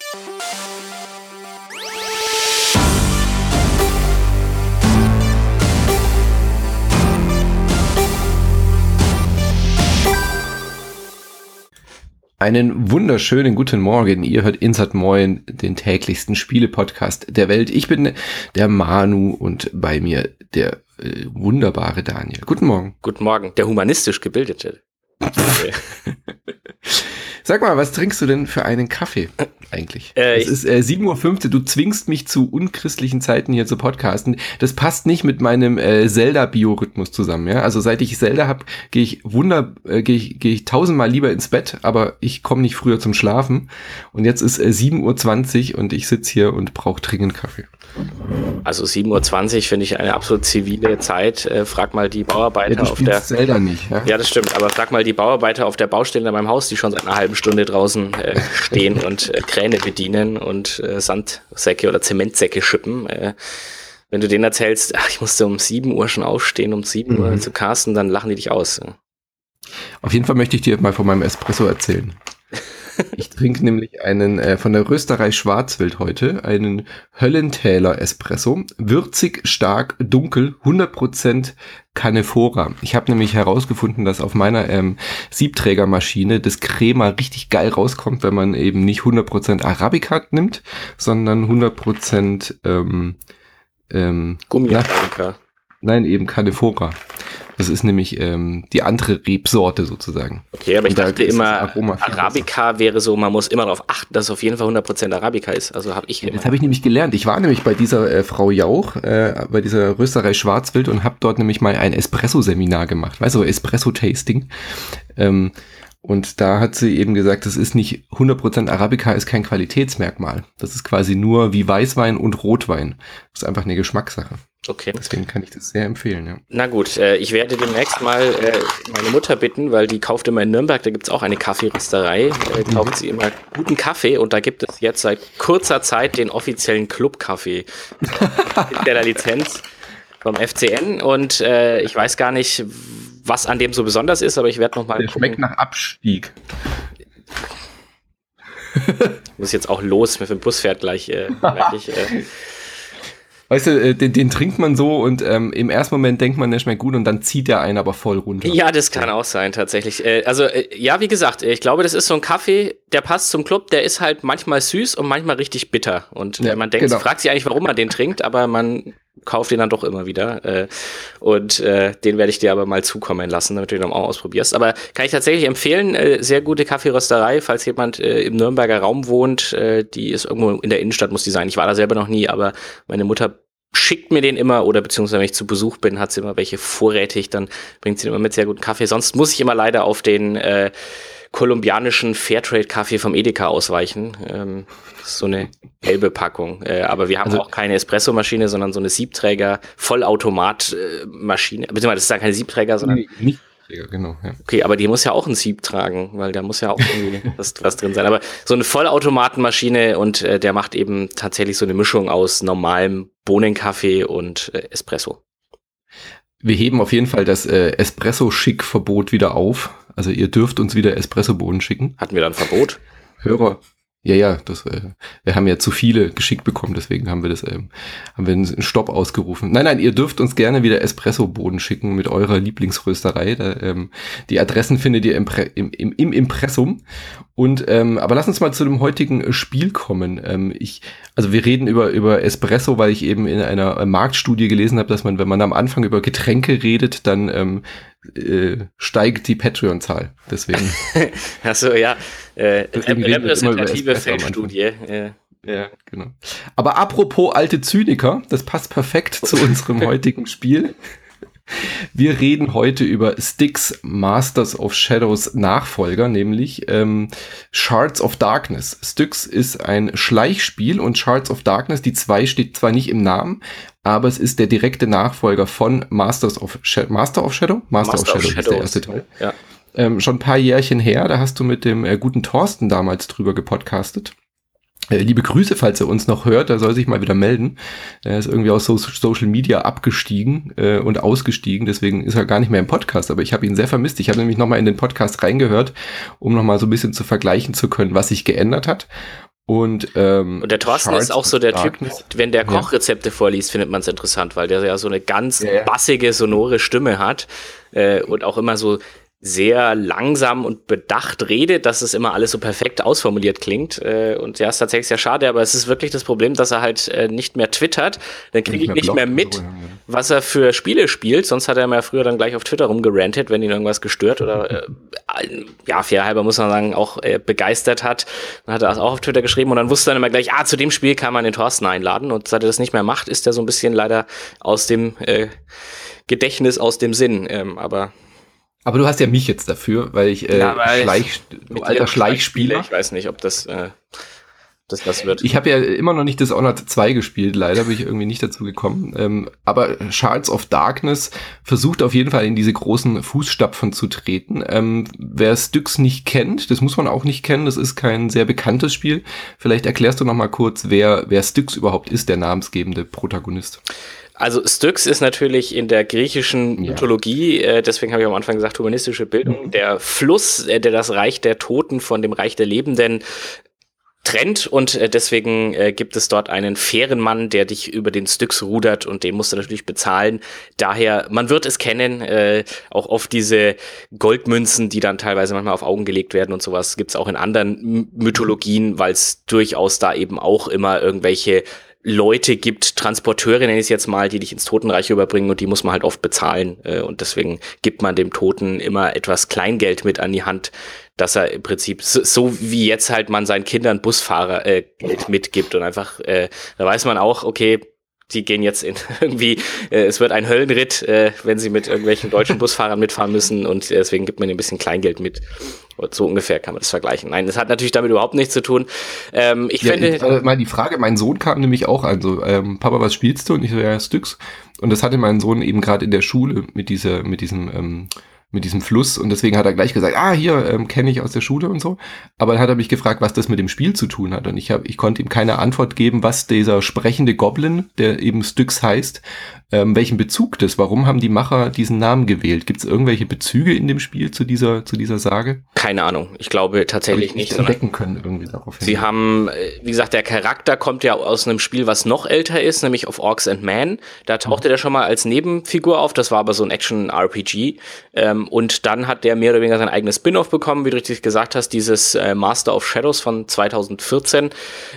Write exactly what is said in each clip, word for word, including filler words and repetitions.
Einen wunderschönen guten Morgen. Ihr hört Insert Moin, den täglichsten Spiele-Podcast der Welt. Ich bin der Manu und bei mir der äh, wunderbare Daniel. Guten Morgen. Guten Morgen, der humanistisch gebildete. Sag mal, was trinkst du denn für einen Kaffee eigentlich? Äh, es ist äh, sieben Uhr fünfzehn, du zwingst mich zu unchristlichen Zeiten hier zu podcasten. Das passt nicht mit meinem äh, Zelda-Biorhythmus zusammen. Ja? Also seit ich Zelda habe, gehe ich wunder, äh, gehe ich, geh ich tausendmal lieber ins Bett, aber ich komme nicht früher zum Schlafen. Und jetzt ist äh, sieben Uhr zwanzig und ich sitze hier und brauche dringend Kaffee. Also sieben Uhr zwanzig finde ich eine absolut zivile Zeit. Äh, frag mal die Bauarbeiter ja, du auf der... Zelda nicht, ja? Ja, das stimmt, aber frag mal die Bauarbeiter auf der Baustelle in meinem Haus, die schon seit einer halben Stunde draußen äh, stehen und äh, Kräne bedienen und äh, Sandsäcke oder Zementsäcke schippen. Äh, wenn du denen erzählst, ach, ich musste um sieben Uhr schon aufstehen, um sieben mhm. Uhr zu casten, dann lachen die dich aus. Auf jeden Fall möchte ich dir mal von meinem Espresso erzählen. Ich trinke nämlich einen äh, von der Rösterei Schwarzwild heute, einen Höllentäler Espresso, würzig, stark, dunkel, hundert Prozent Canephora. Ich habe nämlich herausgefunden, dass auf meiner ähm, Siebträgermaschine das Crema richtig geil rauskommt, wenn man eben nicht hundert Prozent Arabica nimmt, sondern hundert Prozent ähm, ähm, Gummi-Arabica. Nein, eben Canephora. Das ist nämlich ähm, die andere Rebsorte sozusagen. Okay, aber ich da dachte immer, Arabica wäre so, man muss immer darauf achten, dass es auf jeden Fall hundert Prozent Arabica ist. Also habe ich ja, das habe ich nämlich gelernt. Ich war nämlich bei dieser äh, Frau Jauch, äh, bei dieser Rösterei Schwarzwild und habe dort nämlich mal ein Espresso-Seminar gemacht. Weißt du, Espresso-Tasting. Ähm, und da hat sie eben gesagt, das ist nicht hundert Prozent Arabica, ist kein Qualitätsmerkmal. Das ist quasi nur wie Weißwein und Rotwein. Das ist einfach eine Geschmackssache. Okay. Deswegen kann ich das sehr empfehlen, ja. Na gut, äh, ich werde demnächst mal äh, meine Mutter bitten, weil die kauft immer in Nürnberg, da gibt's auch eine Kaffeerösterei, äh, die kauft sie immer guten Kaffee und da gibt es jetzt seit kurzer Zeit den offiziellen Club-Kaffee mit der Lizenz vom F C N und äh, ich weiß gar nicht, was an dem so besonders ist, aber ich werde nochmal gucken. Der schmeckt nach Abstieg. Ich muss jetzt auch los, mit dem Bus fährt gleich, äh, gleich äh, Weißt du, den, den trinkt man so und ähm, im ersten Moment denkt man, der schmeckt gut und dann zieht der einen aber voll runter. Ja, das kann auch sein, tatsächlich. Äh, also, äh, ja, wie gesagt, ich glaube, das ist so ein Kaffee, der passt zum Club, der ist halt manchmal süß und manchmal richtig bitter. Und äh, ja, man denkt, genau. fragt sich eigentlich, warum man den trinkt, aber man kauft den dann doch immer wieder. Äh, und äh, den werde ich dir aber mal zukommen lassen, damit du den auch ausprobierst. Aber kann ich tatsächlich empfehlen, äh, sehr gute Kaffeerösterei, falls jemand äh, im Nürnberger Raum wohnt. Äh, die ist irgendwo in der Innenstadt, muss die sein. Ich war da selber noch nie, aber meine Mutter schickt mir den immer oder beziehungsweise wenn ich zu Besuch bin, hat sie immer welche vorrätig, dann bringt sie den immer mit sehr guten Kaffee. Sonst muss ich immer leider auf den äh, kolumbianischen Fairtrade-Kaffee vom Edeka ausweichen. Ähm, so eine gelbe Packung. Äh, aber wir haben also auch keine Espresso-Maschine, sondern so eine Siebträger-Vollautomat-Maschine. Beziehungsweise das ist ja keine Siebträger, sondern... Nee, nicht. Ja, genau, ja. Okay, aber die muss ja auch ein Sieb tragen, weil da muss ja auch irgendwie was, was drin sein. Aber so eine Vollautomatenmaschine und äh, der macht eben tatsächlich so eine Mischung aus normalem Bohnenkaffee und äh, Espresso. Wir heben auf jeden Fall das äh, Espresso-Schick-Verbot wieder auf. Also ihr dürft uns wieder Espresso-Bohnen schicken. Hatten wir dann Verbot? Hörer. Ja, ja, das, äh, wir haben ja zu viele geschickt bekommen, deswegen haben wir das, ähm, haben wir einen Stopp ausgerufen. Nein, nein, ihr dürft uns gerne wieder Espresso-Bohnen schicken mit eurer Lieblingsrösterei. Da, ähm, die Adressen findet ihr im, Pre- im, im, im Impressum. Und ähm, aber lass uns mal zu dem heutigen Spiel kommen. Ähm, ich, also wir reden über über Espresso, weil ich eben in einer Marktstudie gelesen habe, dass man, wenn man am Anfang über Getränke redet, dann ähm, äh, steigt die Patreon-Zahl. Deswegen. Achso, ja. Äh, repräsentative Feldstudie. Ja. Ja, genau. Aber apropos alte Zyniker, das passt perfekt zu unserem heutigen Spiel. Wir reden heute über Styx Masters of Shadows Nachfolger, nämlich ähm, Shards of Darkness. Styx ist ein Schleichspiel und Shards of Darkness, die zwei steht zwar nicht im Namen, aber es ist der direkte Nachfolger von Masters of Sh- Master of Shadow? Master, Master of, Shadow of Shadow ist der erste Teil. Ja. Ähm, schon ein paar Jährchen her, da hast du mit dem äh, guten Thorsten damals drüber gepodcastet. Äh, liebe Grüße, falls er uns noch hört, er soll sich mal wieder melden. Er ist irgendwie aus so- Social Media abgestiegen äh, und ausgestiegen, deswegen ist er gar nicht mehr im Podcast, aber ich habe ihn sehr vermisst. Ich habe nämlich nochmal in den Podcast reingehört, um nochmal so ein bisschen zu vergleichen zu können, was sich geändert hat. Und, ähm, und der Thorsten Shards ist auch so der Darkness. Typ, wenn der Kochrezepte ja. vorliest, findet man es interessant, weil der ja so eine ganz ja, ja. bassige, sonore Stimme hat äh, und auch immer so sehr langsam und bedacht redet, dass es immer alles so perfekt ausformuliert klingt. Äh, und ja, ist tatsächlich sehr schade, aber es ist wirklich das Problem, dass er halt äh, nicht mehr twittert. Dann kriege ich nicht mehr mit, so, ja. was er für Spiele spielt. Sonst hat er ja früher dann gleich auf Twitter rumgerantet, wenn ihn irgendwas gestört oder äh, ja, fairhalber muss man sagen, auch äh, begeistert hat. Dann hat er das auch auf Twitter geschrieben und dann wusste er immer gleich, ah, zu dem Spiel kann man den Thorsten einladen. Und seit er das nicht mehr macht, ist er so ein bisschen leider aus dem äh, Gedächtnis, aus dem Sinn. Ähm, aber Aber du hast ja mich jetzt dafür, weil ich, äh, ja, weil Schleich, du alter Schleichspieler. Ich weiß nicht, ob das, äh, das was wird. Ich habe ja immer noch nicht Dishonored zwei gespielt, leider bin ich irgendwie nicht dazu gekommen. Ähm, aber Shards of Darkness versucht auf jeden Fall in diese großen Fußstapfen zu treten. Ähm, wer Styx nicht kennt, das muss man auch nicht kennen, das ist kein sehr bekanntes Spiel. Vielleicht erklärst du noch mal kurz, wer, wer Styx überhaupt ist, der namensgebende Protagonist. Also Styx ist natürlich in der griechischen ja. Mythologie, äh, deswegen habe ich am Anfang gesagt, humanistische Bildung, mhm. der Fluss, äh, der das Reich der Toten von dem Reich der Lebenden trennt und äh, deswegen äh, gibt es dort einen fairen Mann, der dich über den Styx rudert und den musst du natürlich bezahlen. Daher, man wird es kennen, äh, auch oft diese Goldmünzen, die dann teilweise manchmal auf Augen gelegt werden und sowas, gibt's auch in anderen M- Mythologien, weil es durchaus da eben auch immer irgendwelche Leute gibt, Transporteure nenne ich es jetzt mal, die dich ins Totenreich überbringen und die muss man halt oft bezahlen äh, und deswegen gibt man dem Toten immer etwas Kleingeld mit an die Hand, dass er im Prinzip so, so wie jetzt halt man seinen Kindern Busfahrer äh, Geld mitgibt und einfach, äh, da weiß man auch, okay, die gehen jetzt in irgendwie, äh, es wird ein Höllenritt, äh, wenn sie mit irgendwelchen deutschen Busfahrern mitfahren müssen und deswegen gibt man ihnen ein bisschen Kleingeld mit. So ungefähr kann man das vergleichen. Nein, das hat natürlich damit überhaupt nichts zu tun. Ähm, ich ja, finde... Ich, äh, mal die Frage, mein Sohn kam nämlich auch an, so, ähm, Papa, was spielst du? Und ich so, ja, Styx. Und das hatte mein Sohn eben gerade in der Schule mit dieser, mit diesem, ähm, mit diesem Fluss und deswegen hat er gleich gesagt, ah, hier, ähm, kenne ich aus der Schule und so. Aber dann hat er mich gefragt, was das mit dem Spiel zu tun hat und ich habe, ich konnte ihm keine Antwort geben, was dieser sprechende Goblin, der eben Styx heißt, ähm, welchen Bezug das, warum haben die Macher diesen Namen gewählt? Gibt es irgendwelche Bezüge in dem Spiel zu dieser, zu dieser Sage? Keine Ahnung, ich glaube tatsächlich ich nicht. nicht entdecken können irgendwie darauf hin. Sie haben, wie gesagt, der Charakter kommt ja aus einem Spiel, was noch älter ist, nämlich auf Orcs and Men. Da tauchte mhm. der schon mal als Nebenfigur auf, das war aber so ein Action-R P G. Ähm, und dann hat der mehr oder weniger sein eigenes Spin-off bekommen, wie du richtig gesagt hast, dieses äh, Master of Shadows von zwanzig vierzehn.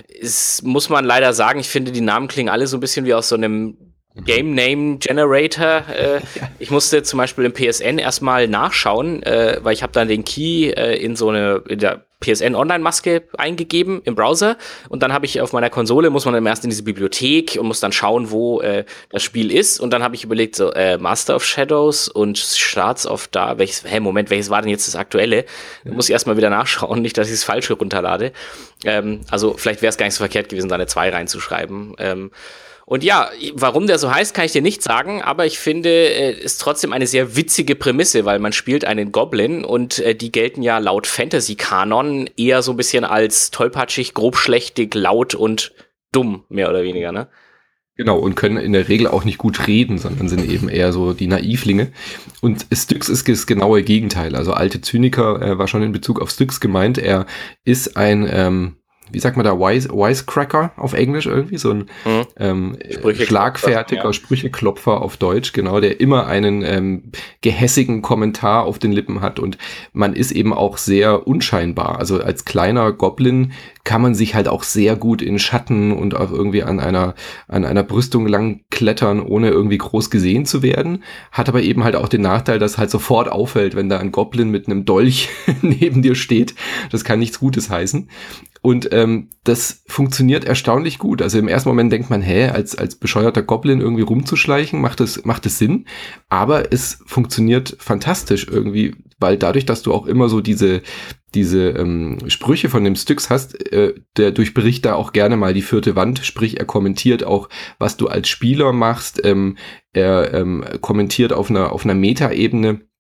Es muss man leider sagen, ich finde, die Namen klingen alle so ein bisschen wie aus so einem Game Name Generator. Äh, ich musste zum Beispiel im P S N erstmal nachschauen, äh, weil ich habe dann den Key äh, in so eine in der P S N Online-Maske eingegeben im Browser und dann habe ich auf meiner Konsole, muss man dann erst in diese Bibliothek und muss dann schauen, wo äh, das Spiel ist und dann habe ich überlegt, so äh, Master of Shadows und Shards of Darkness, welches, hä, Moment, welches war denn jetzt das aktuelle? Da muss ich erstmal wieder nachschauen, nicht, dass ich das Falsche runterlade. Ähm, also vielleicht wäre es gar nicht so verkehrt gewesen, da eine zwei reinzuschreiben. Ähm, Und ja, warum der so heißt, kann ich dir nicht sagen, aber ich finde, es ist trotzdem eine sehr witzige Prämisse, weil man spielt einen Goblin und äh, die gelten ja laut Fantasy-Kanon eher so ein bisschen als tollpatschig, grobschlächtig, laut und dumm, mehr oder weniger, ne? Genau, und können in der Regel auch nicht gut reden, sondern sind eben eher so die Naivlinge. Und Styx ist das genaue Gegenteil. Also alte Zyniker äh, war schon in Bezug auf Styx gemeint. Er ist ein... Ähm, wie sagt man da, Wise, Wisecracker auf Englisch irgendwie, so ein mhm. ähm, schlagfertiger ja. Sprücheklopfer auf Deutsch, genau, der immer einen ähm, gehässigen Kommentar auf den Lippen hat und man ist eben auch sehr unscheinbar. Also als kleiner Goblin kann man sich halt auch sehr gut in Schatten und auch irgendwie an einer an einer Brüstung lang klettern, ohne irgendwie groß gesehen zu werden. Hat aber eben halt auch den Nachteil, dass halt sofort auffällt, wenn da ein Goblin mit einem Dolch neben dir steht. Das kann nichts Gutes heißen. Und ähm, das funktioniert erstaunlich gut. Also im ersten Moment denkt man, hä, als als bescheuerter Goblin irgendwie rumzuschleichen, macht es macht es Sinn. Aber es funktioniert fantastisch irgendwie, weil dadurch, dass du auch immer so diese diese ähm, Sprüche von dem Styx hast, äh, der durchbricht da auch gerne mal die vierte Wand, sprich er kommentiert auch, was du als Spieler machst, ähm, er ähm, kommentiert auf einer auf einer Metaebene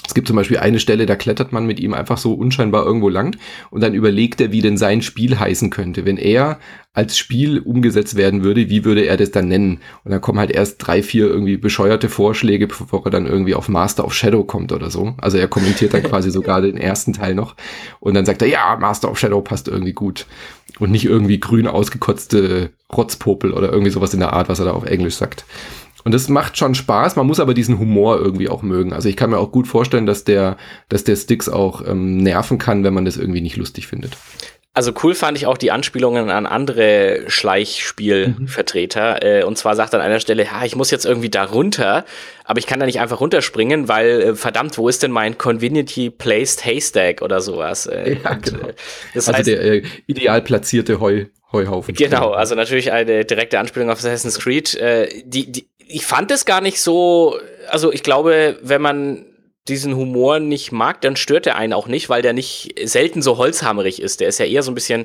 Es gibt zum Beispiel eine Stelle, da klettert man mit ihm einfach so unscheinbar irgendwo lang und dann überlegt er, wie denn sein Spiel heißen könnte. Wenn er als Spiel umgesetzt werden würde, wie würde er das dann nennen? Und dann kommen halt erst drei, vier irgendwie bescheuerte Vorschläge, bevor er dann irgendwie auf Master of Shadow kommt oder so. Also er kommentiert dann quasi sogar den ersten Teil noch und dann sagt er, ja, Master of Shadow passt irgendwie gut. Und nicht irgendwie grün ausgekotzte Rotzpopel oder irgendwie sowas in der Art, was er da auf Englisch sagt. Und das macht schon Spaß, man muss aber diesen Humor irgendwie auch mögen. Also ich kann mir auch gut vorstellen, dass der, dass der Sticks auch ähm, nerven kann, wenn man das irgendwie nicht lustig findet. Also cool fand ich auch die Anspielungen an andere Schleichspielvertreter. Mhm. Äh, und zwar sagt an einer Stelle, ja, ich muss jetzt irgendwie da runter, aber ich kann da nicht einfach runterspringen, weil, äh, verdammt, wo ist denn mein Conveniently Placed Haystack oder sowas? Äh, ja, und, genau. äh, das also heißt, der äh, ideal platzierte Heu, Heuhaufen. Genau, also natürlich eine direkte Anspielung auf Assassin's Creed. Äh, die, die, ich fand es gar nicht so, also ich glaube, wenn man diesen Humor nicht mag, dann stört er einen auch nicht, weil der nicht selten so holzhammerig ist. Der ist ja eher so ein bisschen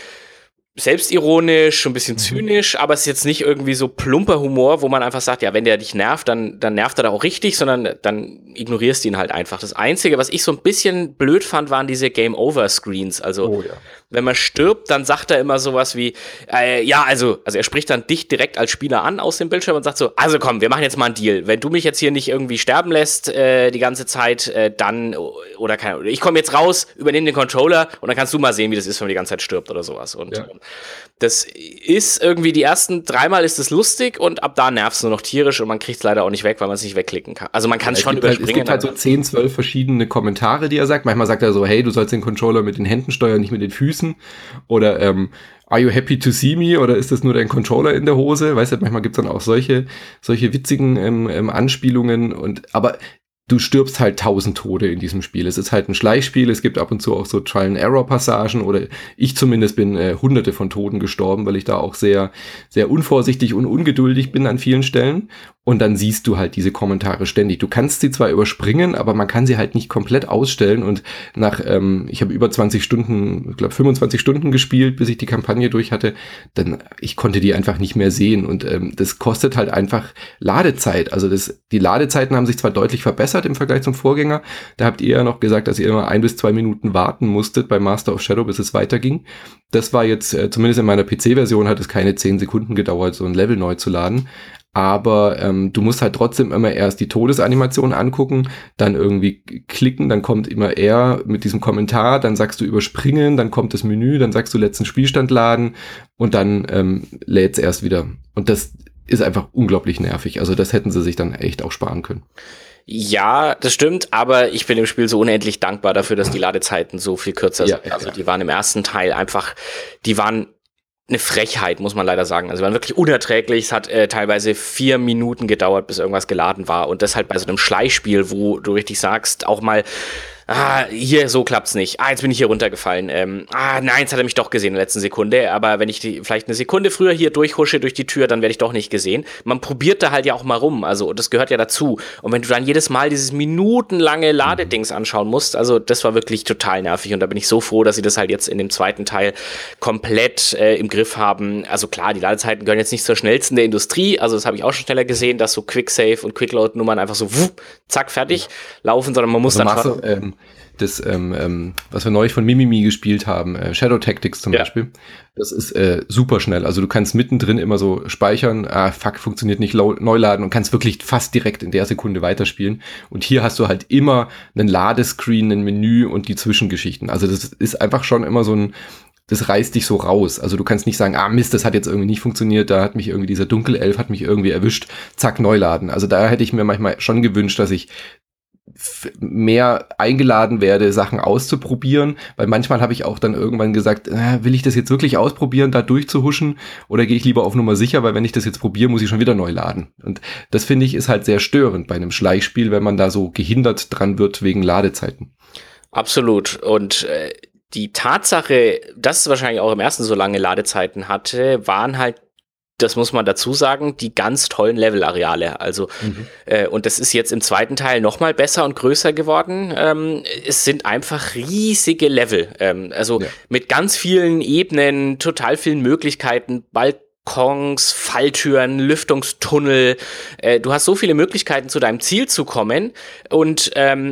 selbstironisch, ein bisschen zynisch, aber es ist jetzt nicht irgendwie so plumper Humor, wo man einfach sagt, ja, wenn der dich nervt, dann, dann nervt er da auch richtig, sondern dann ignorierst du ihn halt einfach. Das Einzige, was ich so ein bisschen blöd fand, waren diese Game-Over-Screens. Also, oh, ja. wenn man stirbt, dann sagt er immer sowas wie, äh, ja, also, also er spricht dann dich direkt als Spieler an aus dem Bildschirm und sagt so, also komm, wir machen jetzt mal einen Deal. Wenn du mich jetzt hier nicht irgendwie sterben lässt äh, die ganze Zeit, äh, dann, oder keine Ahnung, ich komme jetzt raus, übernehme den Controller und dann kannst du mal sehen, wie das ist, wenn man die ganze Zeit stirbt oder sowas. Und ja. Das ist irgendwie, die ersten dreimal ist es lustig und ab da nervt es nur noch tierisch und man kriegt es leider auch nicht weg, weil man es nicht wegklicken kann. Also man kann es ja, schon überspringen. Halt, es gibt halt so zehn, zwölf verschiedene Kommentare, die er sagt. Manchmal sagt er so, hey, du sollst den Controller mit den Händen steuern, nicht mit den Füßen. Oder ähm, are you happy to see me? Oder ist das nur dein Controller in der Hose? Weißt du, manchmal gibt es dann auch solche, solche witzigen ähm, ähm, Anspielungen. Und aber du stirbst halt tausend Tode in diesem Spiel. Es ist halt ein Schleichspiel, es gibt ab und zu auch so Trial-and-Error-Passagen oder ich zumindest bin äh, hunderte von Toten gestorben, weil ich da auch sehr, sehr unvorsichtig und ungeduldig bin an vielen Stellen. Und dann siehst du halt diese Kommentare ständig. Du kannst sie zwar überspringen, aber man kann sie halt nicht komplett ausstellen. Und nach, ähm, ich habe über zwanzig Stunden, ich glaube fünfundzwanzig Stunden gespielt, bis ich die Kampagne durch hatte, dann, ich konnte die einfach nicht mehr sehen. Und ähm, das kostet halt einfach Ladezeit. Also das, die Ladezeiten haben sich zwar deutlich verbessert im Vergleich zum Vorgänger. Da habt ihr ja noch gesagt, dass ihr immer ein bis zwei Minuten warten musstet bei Master of Shadow, bis es weiterging. Das war jetzt, äh, zumindest in meiner P C-Version hat es keine zehn Sekunden gedauert, so ein Level neu zu laden. Aber ähm, du musst halt trotzdem immer erst die Todesanimation angucken, dann irgendwie klicken, dann kommt immer er mit diesem Kommentar, dann sagst du überspringen, dann kommt das Menü, dann sagst du letzten Spielstand laden und dann ähm, lädt's erst wieder. Und das ist einfach unglaublich nervig. Also das hätten sie sich dann echt auch sparen können. Ja, das stimmt, aber ich bin im Spiel so unendlich dankbar dafür, dass die Ladezeiten so viel kürzer sind. Ja, also die waren im ersten Teil einfach, die waren eine Frechheit, muss man leider sagen. Also sie waren wirklich unerträglich. Es hat äh, teilweise vier Minuten gedauert, bis irgendwas geladen war. Und das halt bei so einem Schleichspiel, wo du richtig sagst, auch mal, ah, hier, so klappt's nicht. Ah, jetzt bin ich hier runtergefallen. Ähm, ah, nein, jetzt hat er mich doch gesehen in der letzten Sekunde. Aber wenn ich die, vielleicht eine Sekunde früher hier durchhusche durch die Tür, dann werde ich doch nicht gesehen. Man probiert da halt ja auch mal rum. Also das gehört ja dazu. Und wenn du dann jedes Mal dieses minutenlange Ladedings anschauen musst, also das war wirklich total nervig. Und da bin ich so froh, dass sie das halt jetzt in dem zweiten Teil komplett äh, im Griff haben. Also klar, die Ladezeiten gehören jetzt nicht zur schnellsten der Industrie. Also das habe ich auch schon schneller gesehen, dass so Quicksave und Quickload-Nummern einfach so wupp, zack, fertig laufen, sondern man muss also dann schon... Ähm Das, ähm, ähm, was wir neulich von Mimimi gespielt haben, äh, Shadow Tactics zum ja. Beispiel, das ist äh, super schnell. Also du kannst mittendrin immer so speichern, ah fuck, funktioniert nicht, neu laden und kannst wirklich fast direkt in der Sekunde weiterspielen. Und hier hast du halt immer einen Ladescreen, ein Menü und die Zwischengeschichten. Also das ist einfach schon immer so ein, das reißt dich so raus. Also du kannst nicht sagen, ah Mist, das hat jetzt irgendwie nicht funktioniert, da hat mich irgendwie dieser Dunkelelf hat mich irgendwie erwischt, zack, neu laden. Also da hätte ich mir manchmal schon gewünscht, dass ich mehr eingeladen werde, Sachen auszuprobieren, weil manchmal habe ich auch dann irgendwann gesagt, äh, will ich das jetzt wirklich ausprobieren, da durchzuhuschen oder gehe ich lieber auf Nummer sicher, weil wenn ich das jetzt probiere, muss ich schon wieder neu laden. Und das finde ich ist halt sehr störend bei einem Schleichspiel, wenn man da so gehindert dran wird wegen Ladezeiten. Absolut. Und äh, die Tatsache, dass es wahrscheinlich auch im ersten so lange Ladezeiten hatte, waren halt, das muss man dazu sagen, die ganz tollen Levelareale. Also, mhm. äh, und das ist jetzt im zweiten Teil noch mal besser und größer geworden. Ähm, es sind einfach riesige Level. Ähm, also ja. mit ganz vielen Ebenen, total vielen Möglichkeiten, Balkons, Falltüren, Lüftungstunnel. Äh, du hast so viele Möglichkeiten, zu deinem Ziel zu kommen. Und ähm,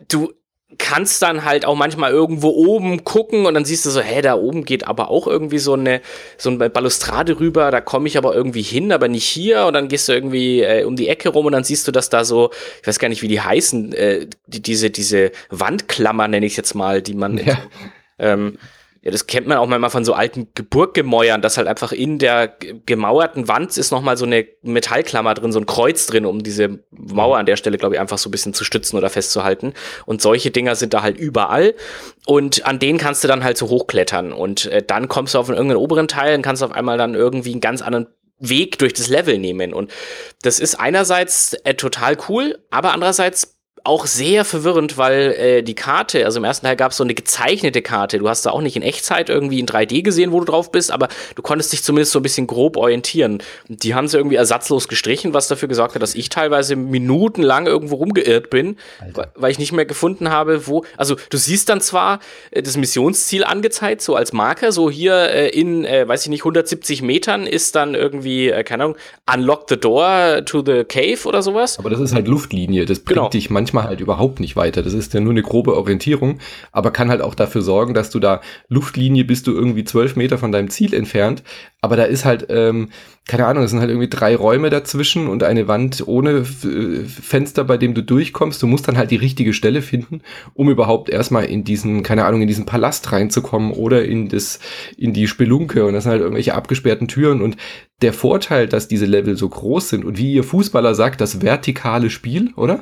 du kannst dann halt auch manchmal irgendwo oben gucken und dann siehst du so, hä, da oben geht aber auch irgendwie so eine so eine Balustrade rüber, da komme ich aber irgendwie hin, aber nicht hier, und dann gehst du irgendwie äh, um die Ecke rum und dann siehst du, dass da so, ich weiß gar nicht, wie die heißen, äh, die, diese diese Wandklammer, nenne ich jetzt mal, die man ja. ähm, ja, das kennt man auch manchmal von so alten Burggemäuern, dass halt einfach in der gemauerten Wand ist nochmal so eine Metallklammer drin, so ein Kreuz drin, um diese Mauer an der Stelle, glaube ich, einfach so ein bisschen zu stützen oder festzuhalten. Und solche Dinger sind da halt überall. Und an denen kannst du dann halt so hochklettern. Und äh, dann kommst du auf irgendeinen oberen Teil und kannst auf einmal dann irgendwie einen ganz anderen Weg durch das Level nehmen. Und das ist einerseits äh, total cool, aber andererseits auch sehr verwirrend, weil äh, die Karte, also im ersten Teil gab es so eine gezeichnete Karte. Du hast da auch nicht in Echtzeit irgendwie in drei D gesehen, wo du drauf bist, aber du konntest dich zumindest so ein bisschen grob orientieren. Und die haben sie irgendwie ersatzlos gestrichen, was dafür gesorgt hat, dass ich teilweise minutenlang irgendwo rumgeirrt bin, Alter. weil ich nicht mehr gefunden habe, wo. Also du siehst dann zwar äh, das Missionsziel angezeigt, so als Marker, so hier äh, in, äh, weiß ich nicht, hundertsiebzig Metern ist dann irgendwie, äh, keine Ahnung, unlock the door to the cave oder sowas. Aber das ist halt Luftlinie, das bringt genau. dich manchmal halt überhaupt nicht weiter. Das ist ja nur eine grobe Orientierung, aber kann halt auch dafür sorgen, dass du da Luftlinie bist du irgendwie zwölf Meter von deinem Ziel entfernt, aber da ist halt, ähm, keine Ahnung, es sind halt irgendwie drei Räume dazwischen und eine Wand ohne F- Fenster, bei dem du durchkommst. Du musst dann halt die richtige Stelle finden, um überhaupt erstmal in diesen, keine Ahnung, in diesen Palast reinzukommen oder in das, in die Spelunke, und das sind halt irgendwelche abgesperrten Türen. Und der Vorteil, dass diese Level so groß sind und wie ihr Fußballer sagt, das vertikale Spiel, oder?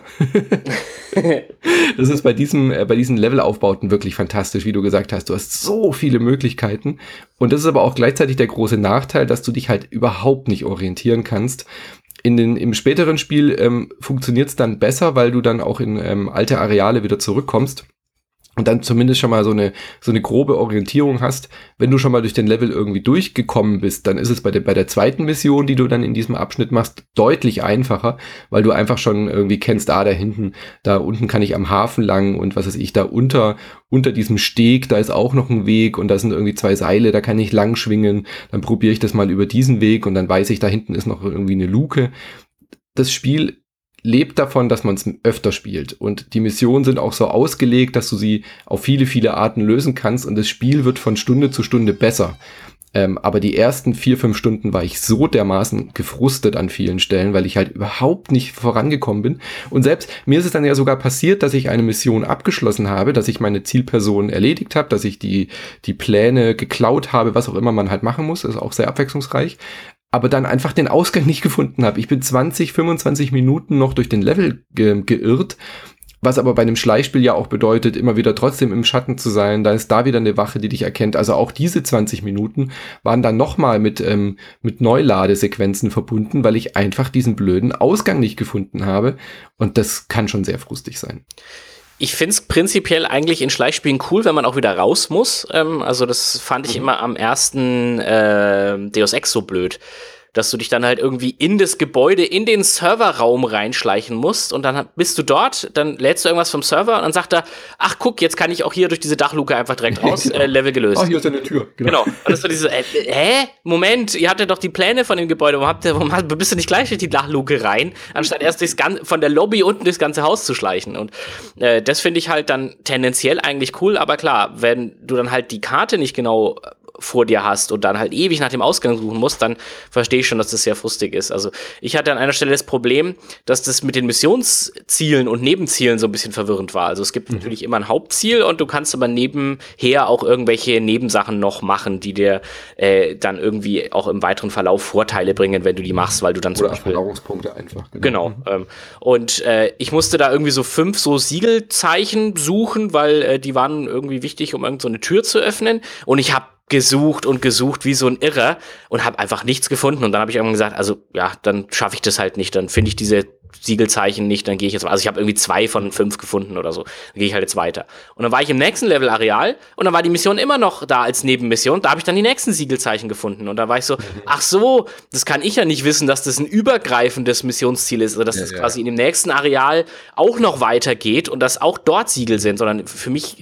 Das ist bei diesem, äh, bei diesen Levelaufbauten wirklich fantastisch, wie du gesagt hast. Du hast so viele Möglichkeiten, und das ist aber auch gleichzeitig der große Nachteil, dass du dich halt überhaupt nicht orientieren kannst. In den, im späteren Spiel ähm, funktioniert es dann besser, weil du dann auch in ähm, alte Areale wieder zurückkommst und dann zumindest schon mal so eine so eine grobe Orientierung hast. Wenn du schon mal durch den Level irgendwie durchgekommen bist, dann ist es bei der bei der zweiten Mission, die du dann in diesem Abschnitt machst, deutlich einfacher, weil du einfach schon irgendwie kennst, ah, da hinten, da unten kann ich am Hafen lang, und was weiß ich, da unter unter diesem Steg, da ist auch noch ein Weg und da sind irgendwie zwei Seile, da kann ich lang schwingen, dann probiere ich das mal über diesen Weg und dann weiß ich, da hinten ist noch irgendwie eine Luke. Das Spiel lebt davon, dass man es öfter spielt, und die Missionen sind auch so ausgelegt, dass du sie auf viele, viele Arten lösen kannst, und das Spiel wird von Stunde zu Stunde besser. Ähm, aber die ersten vier, fünf Stunden war ich so dermaßen gefrustet an vielen Stellen, weil ich halt überhaupt nicht vorangekommen bin. Und selbst mir ist es dann ja sogar passiert, dass ich eine Mission abgeschlossen habe, dass ich meine Zielperson erledigt habe, dass ich die, die Pläne geklaut habe, was auch immer man halt machen muss, das ist auch sehr abwechslungsreich, aber dann einfach den Ausgang nicht gefunden habe. Ich bin zwanzig, fünfundzwanzig Minuten noch durch den Level ge- geirrt, was aber bei einem Schleichspiel ja auch bedeutet, immer wieder trotzdem im Schatten zu sein. Da ist da wieder eine Wache, die dich erkennt. Also auch diese zwanzig Minuten waren dann nochmal mit, ähm, mit Neuladesequenzen verbunden, weil ich einfach diesen blöden Ausgang nicht gefunden habe. Und das kann schon sehr frustig sein. Ich finde es prinzipiell eigentlich in Schleichspielen cool, wenn man auch wieder raus muss. Ähm, also das fand ich mhm. immer am ersten äh, Deus Ex so blöd, dass du dich dann halt irgendwie in das Gebäude, in den Serverraum reinschleichen musst, und dann bist du dort, dann lädst du irgendwas vom Server und dann sagt er, ach guck, jetzt kann ich auch hier durch diese Dachluke einfach direkt raus, genau. äh, Level gelöst. Ach, hier ist eine Tür. Genau. genau. Und das war diese, äh, hä? Moment, ihr hattet doch die Pläne von dem Gebäude, warum, habt ihr, warum bist du nicht gleich durch die Dachluke rein, anstatt erst durchs Gan- von der Lobby unten durchs ganze Haus zu schleichen? Und äh, das finde ich halt dann tendenziell eigentlich cool, aber klar, wenn du dann halt die Karte nicht genau vor dir hast und dann halt ewig nach dem Ausgang suchen musst, dann verstehe ich schon, dass das sehr frustig ist. Also ich hatte an einer Stelle das Problem, dass das mit den Missionszielen und Nebenzielen so ein bisschen verwirrend war. Also es gibt mhm. natürlich immer ein Hauptziel, und du kannst aber nebenher auch irgendwelche Nebensachen noch machen, die dir äh, dann irgendwie auch im weiteren Verlauf Vorteile bringen, wenn du die machst, weil du dann zum Oder Beispiel Erfahrungspunkte einfach. Genau. genau ähm, und äh, ich musste da irgendwie so fünf so Siegelzeichen suchen, weil äh, die waren irgendwie wichtig, um irgend so eine Tür zu öffnen, und ich habe gesucht und gesucht wie so ein Irrer und habe einfach nichts gefunden. Und dann habe ich irgendwann gesagt, also ja, dann schaffe ich das halt nicht, dann finde ich diese Siegelzeichen nicht, dann gehe ich jetzt, also ich habe irgendwie zwei von fünf gefunden oder so, dann gehe ich halt jetzt weiter. Und dann war ich im nächsten Level-Areal und dann war die Mission immer noch da als Nebenmission, da habe ich dann die nächsten Siegelzeichen gefunden, und da war ich so, ach so, das kann ich ja nicht wissen, dass das ein übergreifendes Missionsziel ist, oder dass ja, das ja. quasi in dem nächsten Areal auch noch weitergeht und dass auch dort Siegel sind, sondern für mich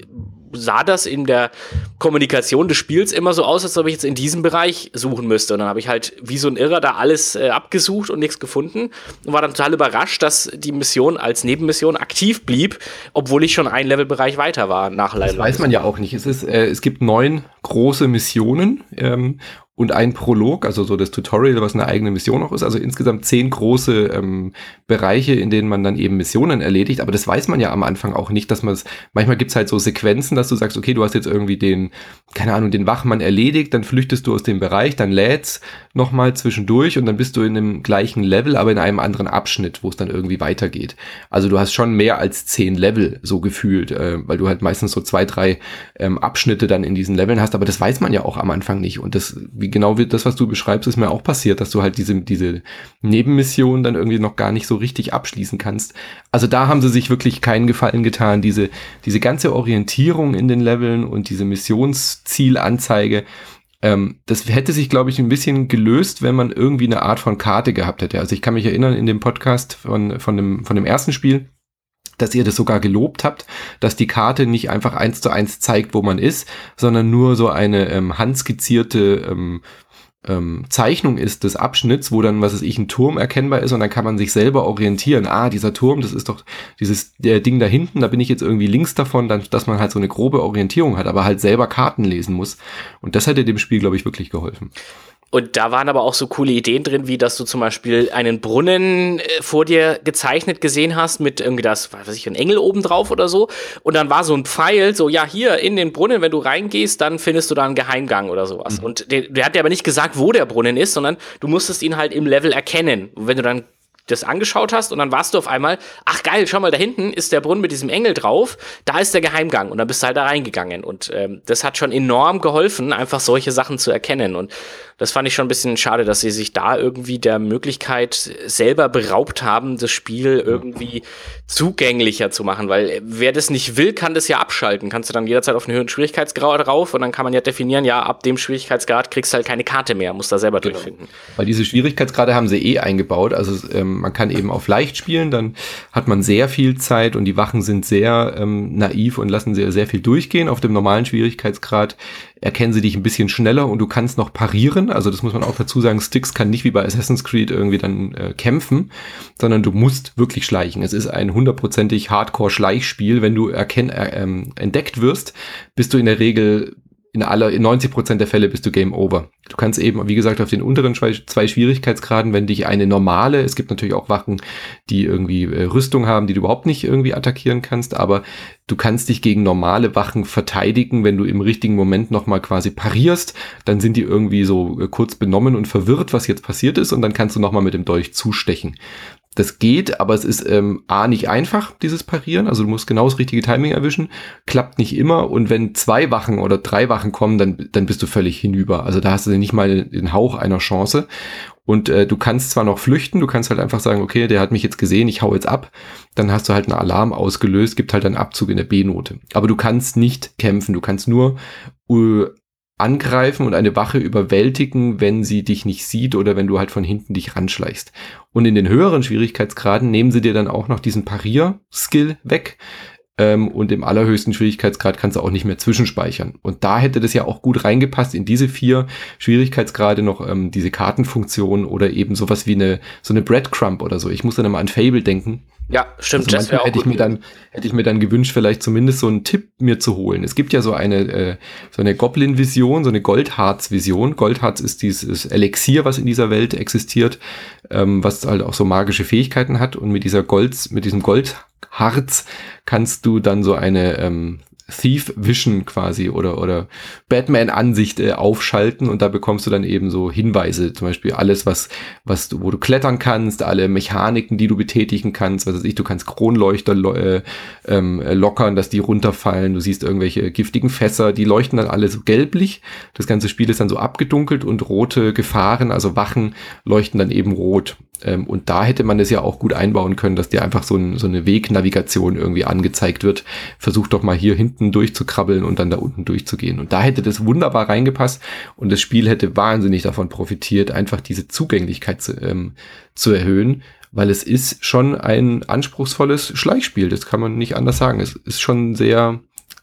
sah das in der Kommunikation des Spiels immer so aus, als ob ich jetzt in diesem Bereich suchen müsste. Und dann habe ich halt wie so ein Irrer da alles äh, abgesucht und nichts gefunden und war dann total überrascht, dass die Mission als Nebenmission aktiv blieb, obwohl ich schon einen Levelbereich weiter war nach Level. Das weiß man ja auch nicht. Es ist, äh, es gibt neun große Missionen ähm, und ein Prolog, also so das Tutorial, was eine eigene Mission auch ist. Also insgesamt zehn große ähm, Bereiche, in denen man dann eben Missionen erledigt. Aber das weiß man ja am Anfang auch nicht, dass man es, manchmal gibt's halt so Sequenzen, dass du sagst, okay, du hast jetzt irgendwie den, keine Ahnung, den Wachmann erledigt, dann flüchtest du aus dem Bereich, dann lädst nochmal zwischendurch und dann bist du in dem gleichen Level, aber in einem anderen Abschnitt, wo es dann irgendwie weitergeht. Also du hast schon mehr als zehn Level so gefühlt, äh, weil du halt meistens so zwei, drei ähm, Abschnitte dann in diesen Leveln hast, aber das weiß man ja auch am Anfang nicht. Und das, wie genau wie das, was du beschreibst, ist mir auch passiert, dass du halt diese, diese Nebenmission dann irgendwie noch gar nicht so richtig abschließen kannst. Also da haben sie sich wirklich keinen Gefallen getan. Diese, diese ganze Orientierung in den Leveln und diese Missionszielanzeige, ähm, das hätte sich, glaube ich, ein bisschen gelöst, wenn man irgendwie eine Art von Karte gehabt hätte. Also ich kann mich erinnern in dem Podcast von, von dem, von dem ersten Spiel, dass ihr das sogar gelobt habt, dass die Karte nicht einfach eins zu eins zeigt, wo man ist, sondern nur so eine ähm, handskizzierte ähm, ähm, Zeichnung ist des Abschnitts, wo dann, was weiß ich, ein Turm erkennbar ist und dann kann man sich selber orientieren. Ah, dieser Turm, das ist doch dieses der Ding da hinten, da bin ich jetzt irgendwie links davon, dann, dass man halt so eine grobe Orientierung hat, aber halt selber Karten lesen muss. Und das hätte dem Spiel, glaube ich, wirklich geholfen. Und da waren aber auch so coole Ideen drin, wie dass du zum Beispiel einen Brunnen äh, vor dir gezeichnet gesehen hast mit irgendwie das, was weiß ich, ein Engel oben drauf oder so. Und dann war so ein Pfeil, so ja, hier in den Brunnen, wenn du reingehst, dann findest du da einen Geheimgang oder sowas. Mhm. Und der, der hat dir aber nicht gesagt, wo der Brunnen ist, sondern du musstest ihn halt im Level erkennen. Und wenn du dann das angeschaut hast und dann warst du auf einmal, ach geil, schau mal, da hinten ist der Brunnen mit diesem Engel drauf, da ist der Geheimgang und dann bist du halt da reingegangen und ähm, das hat schon enorm geholfen, einfach solche Sachen zu erkennen und das fand ich schon ein bisschen schade, dass sie sich da irgendwie der Möglichkeit selber beraubt haben, das Spiel irgendwie zugänglicher zu machen, weil wer das nicht will, kann das ja abschalten, kannst du dann jederzeit auf einen höheren Schwierigkeitsgrad drauf und dann kann man ja definieren, ja, ab dem Schwierigkeitsgrad kriegst du halt keine Karte mehr, musst da selber genau durchfinden. Weil diese Schwierigkeitsgrade haben sie eh eingebaut, also ähm, man kann eben auf leicht spielen, dann hat man sehr viel Zeit und die Wachen sind sehr ähm, naiv und lassen sehr, sehr viel durchgehen. Auf dem normalen Schwierigkeitsgrad erkennen sie dich ein bisschen schneller und du kannst noch parieren. Also das muss man auch dazu sagen, Styx kann nicht wie bei Assassin's Creed irgendwie dann äh, kämpfen, sondern du musst wirklich schleichen. Es ist ein hundertprozentig Hardcore-Schleichspiel. Wenn du erkenn, äh, ähm, entdeckt wirst, bist du in der Regel in aller, in neunzig Prozent der Fälle bist du Game Over. Du kannst eben, wie gesagt, auf den unteren zwei, zwei Schwierigkeitsgraden, wenn dich eine normale, es gibt natürlich auch Wachen, die irgendwie äh, Rüstung haben, die du überhaupt nicht irgendwie attackieren kannst, aber du kannst dich gegen normale Wachen verteidigen, wenn du im richtigen Moment nochmal quasi parierst, dann sind die irgendwie so äh, kurz benommen und verwirrt, was jetzt passiert ist und dann kannst du nochmal mit dem Dolch zustechen. Das geht, aber es ist ähm, A, nicht einfach, dieses Parieren, also du musst genau das richtige Timing erwischen, klappt nicht immer und wenn zwei Wachen oder drei Wachen kommen, dann, dann bist du völlig hinüber, also da hast du nicht mal den Hauch einer Chance und äh, du kannst zwar noch flüchten, du kannst halt einfach sagen, okay, der hat mich jetzt gesehen, ich hau jetzt ab, dann hast du halt einen Alarm ausgelöst, gibt halt einen Abzug in der B-Note, aber du kannst nicht kämpfen, du kannst nur äh, angreifen und eine Wache überwältigen, wenn sie dich nicht sieht oder wenn du halt von hinten dich ranschleichst. Und in den höheren Schwierigkeitsgraden nehmen sie dir dann auch noch diesen Parier-Skill weg. Ähm, und im allerhöchsten Schwierigkeitsgrad kannst du auch nicht mehr zwischenspeichern. Und da hätte das ja auch gut reingepasst in diese vier Schwierigkeitsgrade noch ähm, diese Kartenfunktion oder eben sowas wie eine so eine Breadcrumb oder so. Ich muss dann immer an Fable denken. Ja, stimmt. Also manchmal hätte ich mir dann hätte ich mir dann gewünscht, vielleicht zumindest so einen Tipp mir zu holen. Es gibt ja so eine äh, so eine Goblin-Vision, so eine Goldharz-Vision. Goldharz ist dieses Elixier, was in dieser Welt existiert, ähm, was halt auch so magische Fähigkeiten hat. Und mit dieser Gold, mit diesem Goldharz kannst du dann so eine ähm, Thief Vision quasi oder oder Batman Ansicht äh, aufschalten und da bekommst du dann eben so Hinweise, zum Beispiel alles was was du, wo du klettern kannst, alle Mechaniken, die du betätigen kannst, was weiß ich, du kannst Kronleuchter lo- äh, ähm, lockern, dass die runterfallen, du siehst irgendwelche giftigen Fässer, die leuchten dann alle so gelblich, das ganze Spiel ist dann so abgedunkelt und rote Gefahren, also Wachen leuchten dann eben rot. Ähm, und da hätte man es ja auch gut einbauen können, dass dir einfach so, ein, so eine Wegnavigation irgendwie angezeigt wird. Versuch doch mal hier hinten durchzukrabbeln und dann da unten durchzugehen. Und da hätte das wunderbar reingepasst und das Spiel hätte wahnsinnig davon profitiert, einfach diese Zugänglichkeit zu, ähm, zu erhöhen, weil es ist schon ein anspruchsvolles Schleichspiel. Das kann man nicht anders sagen. Es ist schon sehr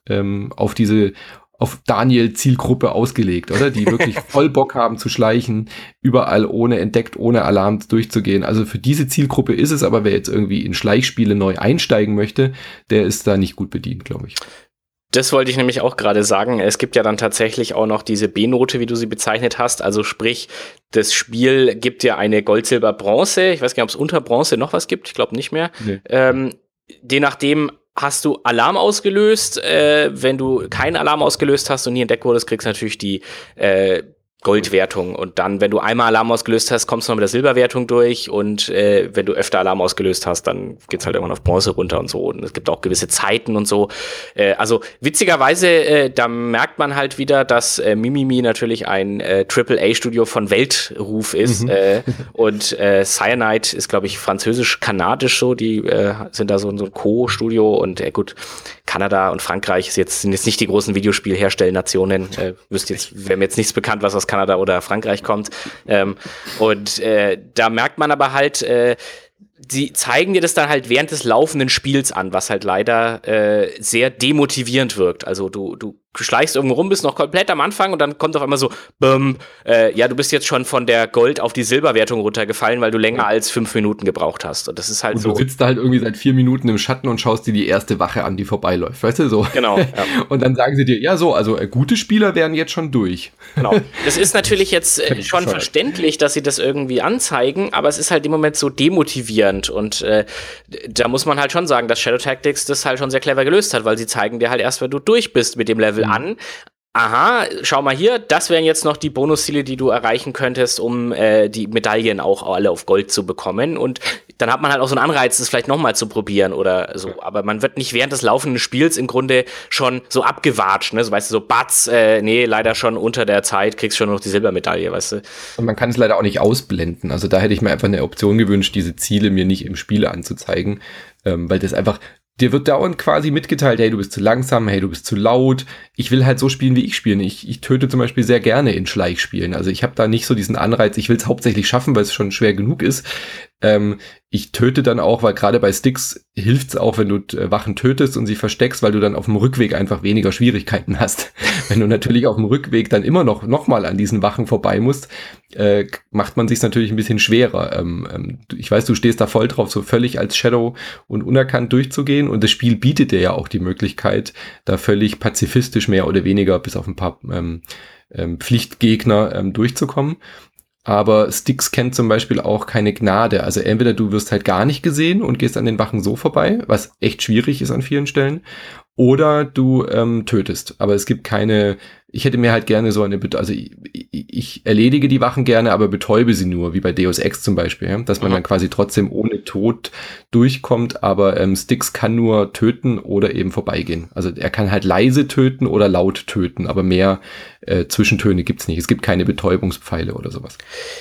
ähm, auf diese auf Daniel-Zielgruppe ausgelegt, oder? Die wirklich voll Bock haben zu schleichen, überall ohne entdeckt, ohne Alarm durchzugehen. Also für diese Zielgruppe ist es, aber wer jetzt irgendwie in Schleichspiele neu einsteigen möchte, der ist da nicht gut bedient, glaube ich. Das wollte ich nämlich auch gerade sagen. Es gibt ja dann tatsächlich auch noch diese B-Note, wie du sie bezeichnet hast. Also sprich, das Spiel gibt ja eine Gold, Silber, Bronze. Ich weiß gar nicht, ob es unter Bronze noch was gibt. Ich glaube nicht mehr. Nee. Ähm, je nachdem hast du Alarm ausgelöst. Äh, wenn du keinen Alarm ausgelöst hast und nie entdeckt wurdest, kriegst du natürlich die äh, Goldwertung. Und dann, wenn du einmal Alarm ausgelöst hast, kommst du noch mit der Silberwertung durch. Und äh, wenn du öfter Alarm ausgelöst hast, dann geht's halt irgendwann auf Bronze runter und so. Und es gibt auch gewisse Zeiten und so. Äh, also witzigerweise, äh, da merkt man halt wieder, dass äh, Mimimi natürlich ein äh, Triple A Studio von Weltruf ist. Mhm. Äh, und äh, Cyanide ist, glaube ich, französisch-kanadisch so. Die äh, sind da so, so ein Co-Studio. Und äh, gut, Kanada und Frankreich ist jetzt, sind jetzt nicht die großen Videospielherstellnationen. Äh, wüsste jetzt, wäre mir jetzt nichts bekannt, was aus Kanada oder Frankreich kommt. Ähm, und äh, da merkt man aber halt, äh, sie zeigen dir das dann halt während des laufenden Spiels an, was halt leider äh, sehr demotivierend wirkt. Also du, du schleichst irgendwo rum, bist noch komplett am Anfang und dann kommt auf einmal so, bäm, äh, ja, du bist jetzt schon von der Gold- auf die Silberwertung runtergefallen, weil du länger als fünf Minuten gebraucht hast. Und das ist halt und so. Du sitzt da halt irgendwie seit vier Minuten im Schatten und schaust dir die erste Wache an, die vorbeiläuft, weißt du, so. Genau. Ja. Und dann sagen sie dir, ja so, also äh, gute Spieler wären jetzt schon durch. Genau. Das ist natürlich jetzt äh, schon verständlich, dass sie das irgendwie anzeigen, aber es ist halt im Moment so demotivierend und äh, da muss man halt schon sagen, dass Shadow Tactics das halt schon sehr clever gelöst hat, weil sie zeigen dir halt erst, wenn du durch bist mit dem Level mhm. an, aha, schau mal hier, das wären jetzt noch die Bonusziele, die du erreichen könntest, um äh, die Medaillen auch alle auf Gold zu bekommen. Und dann hat man halt auch so einen Anreiz, das vielleicht nochmal zu probieren oder so. Aber man wird nicht während des laufenden Spiels im Grunde schon so abgewatscht, ne? So, weißt du, so Batz, äh, nee, leider schon unter der Zeit, kriegst schon noch die Silbermedaille, weißt du. Und man kann es leider auch nicht ausblenden. Also da hätte ich mir einfach eine Option gewünscht, diese Ziele mir nicht im Spiel anzuzeigen, ähm, weil das einfach dir wird dauernd quasi mitgeteilt, hey, du bist zu langsam, hey, du bist zu laut. Ich will halt so spielen, wie ich spiele. Ich, ich töte zum Beispiel sehr gerne in Schleichspielen. Also ich habe da nicht so diesen Anreiz. Ich will es hauptsächlich schaffen, weil es schon schwer genug ist. Ähm, ich töte dann auch, weil gerade bei Sticks hilft es auch, wenn du äh, Wachen tötest und sie versteckst, weil du dann auf dem Rückweg einfach weniger Schwierigkeiten hast. Wenn du natürlich auf dem Rückweg dann immer noch noch mal an diesen Wachen vorbei musst, äh, macht man sich natürlich ein bisschen schwerer. Ähm, ähm, ich weiß, du stehst da voll drauf, so völlig als Shadow und unerkannt durchzugehen und das Spiel bietet dir ja auch die Möglichkeit, da völlig pazifistisch mehr oder weniger bis auf ein paar ähm, ähm, Pflichtgegner ähm, durchzukommen. Aber Sticks kennt zum Beispiel auch keine Gnade. Also entweder du wirst halt gar nicht gesehen und gehst an den Wachen so vorbei, was echt schwierig ist an vielen Stellen, oder du ähm, tötest. Aber es gibt keine, ich hätte mir halt gerne so eine, also ich, ich erledige die Wachen gerne, aber betäube sie nur, wie bei Deus Ex zum Beispiel, ja? Dass man mhm. dann quasi trotzdem ohne Tod durchkommt, aber ähm, Sticks kann nur töten oder eben vorbeigehen. Also er kann halt leise töten oder laut töten, aber mehr äh, Zwischentöne gibt's nicht. Es gibt keine Betäubungspfeile oder sowas.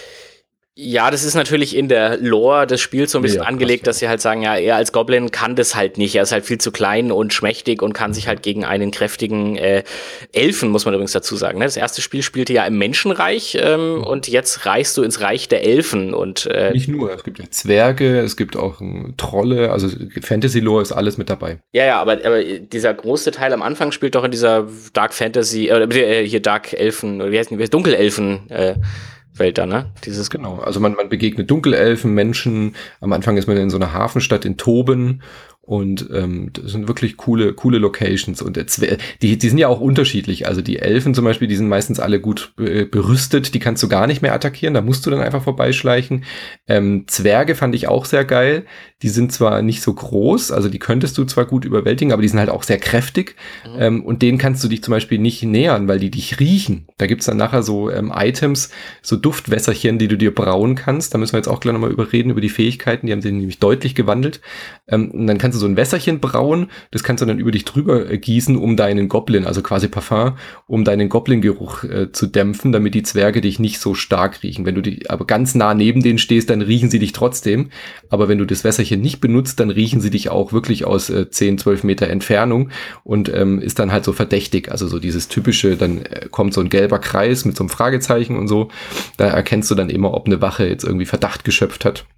Ja, das ist natürlich in der Lore des Spiels so ein bisschen ja, angelegt, krass, dass sie halt sagen, ja, er als Goblin kann das halt nicht. Er ist halt viel zu klein und schmächtig und kann sich halt gegen einen kräftigen äh, Elfen, muss man übrigens dazu sagen. Ne? Das erste Spiel spielte ja im Menschenreich ähm, mhm. und jetzt reist du ins Reich der Elfen. Und äh, nicht nur, es gibt ja Zwerge, es gibt auch äh, Trolle, also Fantasy-Lore ist alles mit dabei. Ja, ja, aber, aber dieser große Teil am Anfang spielt doch in dieser Dark Fantasy, äh, hier Dark Elfen, wie heißt die, Dunkelelfen, äh, Welt da, ne? Dieses genau, also man, man begegnet Dunkelelfen, Menschen, am Anfang ist man in so einer Hafenstadt in Toben und ähm, das sind wirklich coole coole Locations und die die sind ja auch unterschiedlich, also die Elfen zum Beispiel, die sind meistens alle gut äh, berüstet, die kannst du gar nicht mehr attackieren, da musst du dann einfach vorbeischleichen. Ähm, Zwerge fand ich auch sehr geil, die sind zwar nicht so groß, also die könntest du zwar gut überwältigen, aber die sind halt auch sehr kräftig mhm. ähm, und denen kannst du dich zum Beispiel nicht nähern, weil die dich riechen. Da gibt's dann nachher so ähm, Items, so Duftwässerchen, die du dir brauen kannst, da müssen wir jetzt auch gleich nochmal überreden, über die Fähigkeiten, die haben sich nämlich deutlich gewandelt. Ähm, und dann kannst du so ein Wässerchen brauen, das kannst du dann über dich drüber äh, gießen, um deinen Goblin, also quasi Parfum, um deinen Goblin-Geruch äh, zu dämpfen, damit die Zwerge dich nicht so stark riechen. Wenn du die, aber ganz nah neben denen stehst, dann riechen sie dich trotzdem. Aber wenn du das Wässerchen nicht benutzt, dann riechen sie dich auch wirklich aus äh, zehn, zwölf Meter Entfernung und ähm, ist dann halt so verdächtig. Also so dieses typische, dann äh, kommt so ein gelber Kreis mit so einem Fragezeichen und so. Da erkennst du dann immer, ob eine Wache jetzt irgendwie Verdacht geschöpft hat.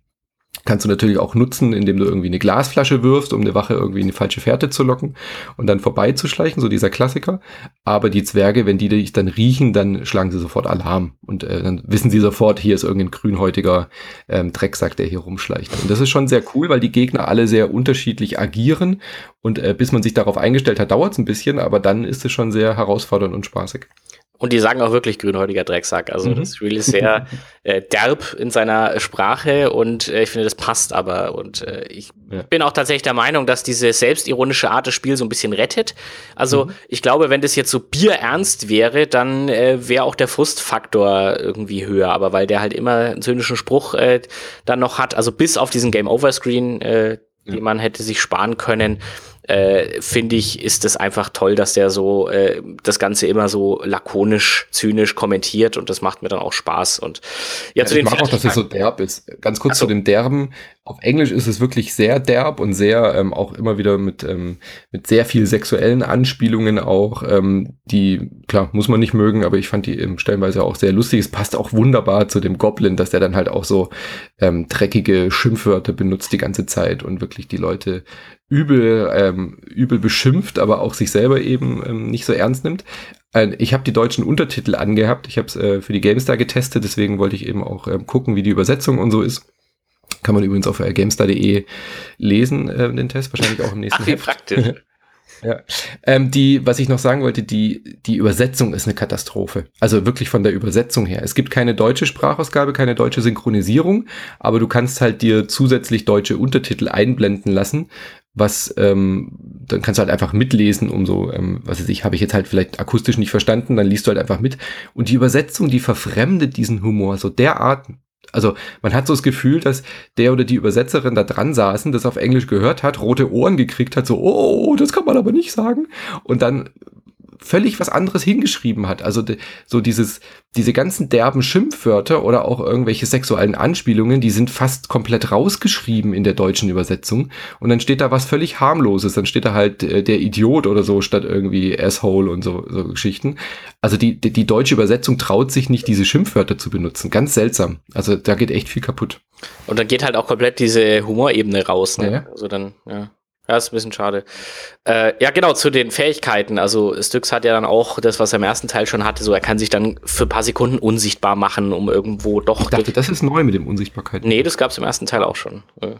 Kannst du natürlich auch nutzen, indem du irgendwie eine Glasflasche wirfst, um eine Wache irgendwie in die falsche Fährte zu locken und dann vorbeizuschleichen, so dieser Klassiker. Aber die Zwerge, wenn die dich dann riechen, dann schlagen sie sofort Alarm. Und äh, dann wissen sie sofort, hier ist irgendein grünhäutiger ähm, Drecksack, der hier rumschleicht. Und das ist schon sehr cool, weil die Gegner alle sehr unterschiedlich agieren. Und äh, bis man sich darauf eingestellt hat, dauert es ein bisschen, aber dann ist es schon sehr herausfordernd und spaßig. Und die sagen auch wirklich grünhäutiger Drecksack. Also mhm. das ist really sehr äh, derb in seiner Sprache und äh, ich finde, das passt aber. Und äh, ich ja. bin auch tatsächlich der Meinung, dass diese selbstironische Art des Spiels so ein bisschen rettet. Also mhm. ich glaube, wenn das jetzt so bierernst wäre, dann äh, wäre auch der Frustfaktor irgendwie höher. Aber weil der halt immer einen zynischen Spruch äh, dann noch hat, also bis auf diesen Game-Over-Screen, äh, ja. den man hätte sich sparen können, Äh, finde ich, ist es einfach toll, dass der so äh, das Ganze immer so lakonisch, zynisch kommentiert und das macht mir dann auch Spaß. Und ja, ja zu ich den mag auch, dass es so derb ist. Ganz kurz so. zu dem Derben. Auf Englisch ist es wirklich sehr derb und sehr ähm, auch immer wieder mit ähm, mit sehr viel sexuellen Anspielungen auch, ähm, die, klar, muss man nicht mögen, aber ich fand die ähm, stellenweise auch sehr lustig. Es passt auch wunderbar zu dem Goblin, dass der dann halt auch so ähm, dreckige Schimpfwörter benutzt die ganze Zeit und wirklich die Leute übel ähm, übel beschimpft, aber auch sich selber eben ähm, nicht so ernst nimmt. Äh, ich habe die deutschen Untertitel angehabt. Ich habe es äh, für die GameStar getestet, deswegen wollte ich eben auch ähm, gucken, wie die Übersetzung und so ist. Kann man übrigens auf äh, GameStar punkt de lesen, äh, den Test, wahrscheinlich auch im nächsten Ach, wie Heft. praktisch. Ja. Ähm, die, was ich noch sagen wollte, die, die Übersetzung ist eine Katastrophe. Also wirklich von der Übersetzung her. Es gibt keine deutsche Sprachausgabe, keine deutsche Synchronisierung, aber du kannst halt dir zusätzlich deutsche Untertitel einblenden lassen, was, ähm, dann kannst du halt einfach mitlesen, um so, ähm, was weiß ich, habe ich jetzt halt vielleicht akustisch nicht verstanden, dann liest du halt einfach mit. Und die Übersetzung, die verfremdet diesen Humor so derart. Also man hat so das Gefühl, dass der oder die Übersetzerin da dran saßen, das auf Englisch gehört hat, rote Ohren gekriegt hat, so, oh, das kann man aber nicht sagen. Und dann völlig was anderes hingeschrieben hat. Also de, so dieses, diese ganzen derben Schimpfwörter oder auch irgendwelche sexuellen Anspielungen, die sind fast komplett rausgeschrieben in der deutschen Übersetzung. Und dann steht da was völlig harmloses. Dann steht da halt äh, der Idiot oder so statt irgendwie Asshole und so, so Geschichten. Also die, die, die deutsche Übersetzung traut sich nicht, diese Schimpfwörter zu benutzen. Ganz seltsam. Also da geht echt viel kaputt. Und dann geht halt auch komplett diese Humorebene raus, ne? Ja. Also dann, ja. Ja, ist ein bisschen schade. Äh, ja, genau, zu den Fähigkeiten. Also Styx hat ja dann auch das, was er im ersten Teil schon hatte, so er kann sich dann für ein paar Sekunden unsichtbar machen, um irgendwo doch... Ich dachte, das ist neu mit dem Unsichtbarkeit. Nee, das gab es im ersten Teil auch schon. Ja.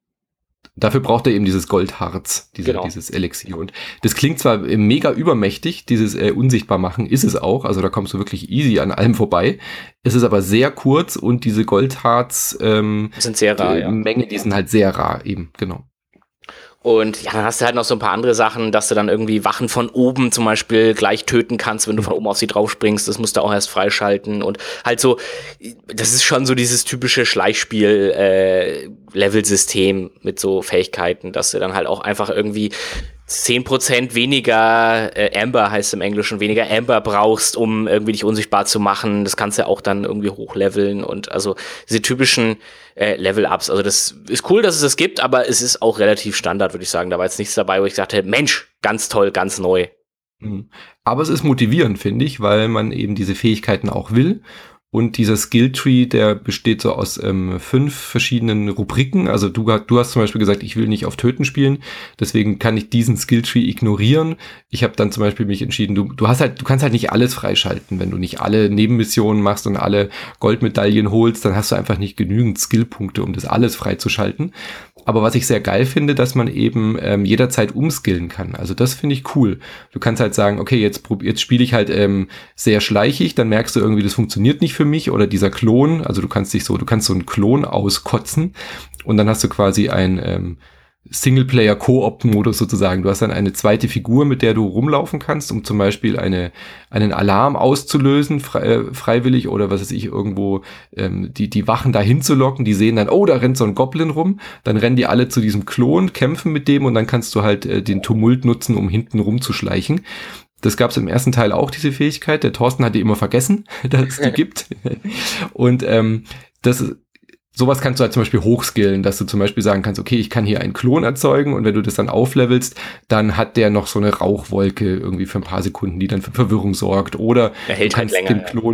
Dafür braucht er eben dieses Goldharz, diese, genau. dieses Elixier. Und das klingt zwar mega übermächtig, dieses äh, unsichtbar machen, ist es auch. Also da kommst du wirklich easy an allem vorbei. Es ist aber sehr kurz und diese Goldharz ähm, sind sehr rar, die, ja. Menge, die sind halt sehr rar eben, genau. Und ja, dann hast du halt noch so ein paar andere Sachen, dass du dann irgendwie Wachen von oben zum Beispiel gleich töten kannst, wenn du von oben auf sie drauf springst. Das musst du auch erst freischalten. Und halt so, das ist schon so dieses typische Schleichspiel-Level-System äh, mit so Fähigkeiten, dass du dann halt auch einfach irgendwie zehn Prozent weniger äh, Amber heißt im Englischen, weniger Amber brauchst, um irgendwie dich unsichtbar zu machen. Das kannst du auch dann irgendwie hochleveln und also diese typischen äh, Level-Ups. Also das ist cool, dass es das gibt, aber es ist auch relativ Standard, würde ich sagen. Da war jetzt nichts dabei, wo ich dachte, Mensch, ganz toll, ganz neu. Aber es ist motivierend, finde ich, weil man eben diese Fähigkeiten auch will. Und dieser Skilltree, der besteht so aus ähm, fünf verschiedenen Rubriken. Also du, du hast zum Beispiel gesagt, ich will nicht auf Töten spielen, deswegen kann ich diesen Skilltree ignorieren. Ich habe dann zum Beispiel mich entschieden, du, du hast halt, du kannst halt nicht alles freischalten. Wenn du nicht alle Nebenmissionen machst und alle Goldmedaillen holst, dann hast du einfach nicht genügend Skillpunkte, um das alles freizuschalten. Aber was ich sehr geil finde, dass man eben ähm, jederzeit umskillen kann. Also das finde ich cool. Du kannst halt sagen, okay, jetzt, jetzt spiele ich halt ähm, sehr schleichig, dann merkst du irgendwie, das funktioniert nicht für mich. Oder dieser Klon, also du kannst dich so, du kannst so einen Klon auskotzen und dann hast du quasi ein ähm, Singleplayer-Koop-Modus sozusagen. Du hast dann eine zweite Figur, mit der du rumlaufen kannst, um zum Beispiel eine, einen Alarm auszulösen, frei, äh, freiwillig oder was weiß ich, irgendwo ähm, die, die Wachen dahin zu locken. Die sehen dann, oh, da rennt so ein Goblin rum. Dann rennen die alle zu diesem Klon, kämpfen mit dem und dann kannst du halt äh, den Tumult nutzen, um hinten rumzuschleichen. Das gab es im ersten Teil auch, diese Fähigkeit. Der Thorsten hat die immer vergessen, dass es die gibt. Und ähm, das ist sowas kannst du halt zum Beispiel hochskillen, dass du zum Beispiel sagen kannst, okay, ich kann hier einen Klon erzeugen und wenn du das dann auflevelst, dann hat der noch so eine Rauchwolke irgendwie für ein paar Sekunden, die dann für Verwirrung sorgt. Oder er hält du kannst halt länger, dem Klon,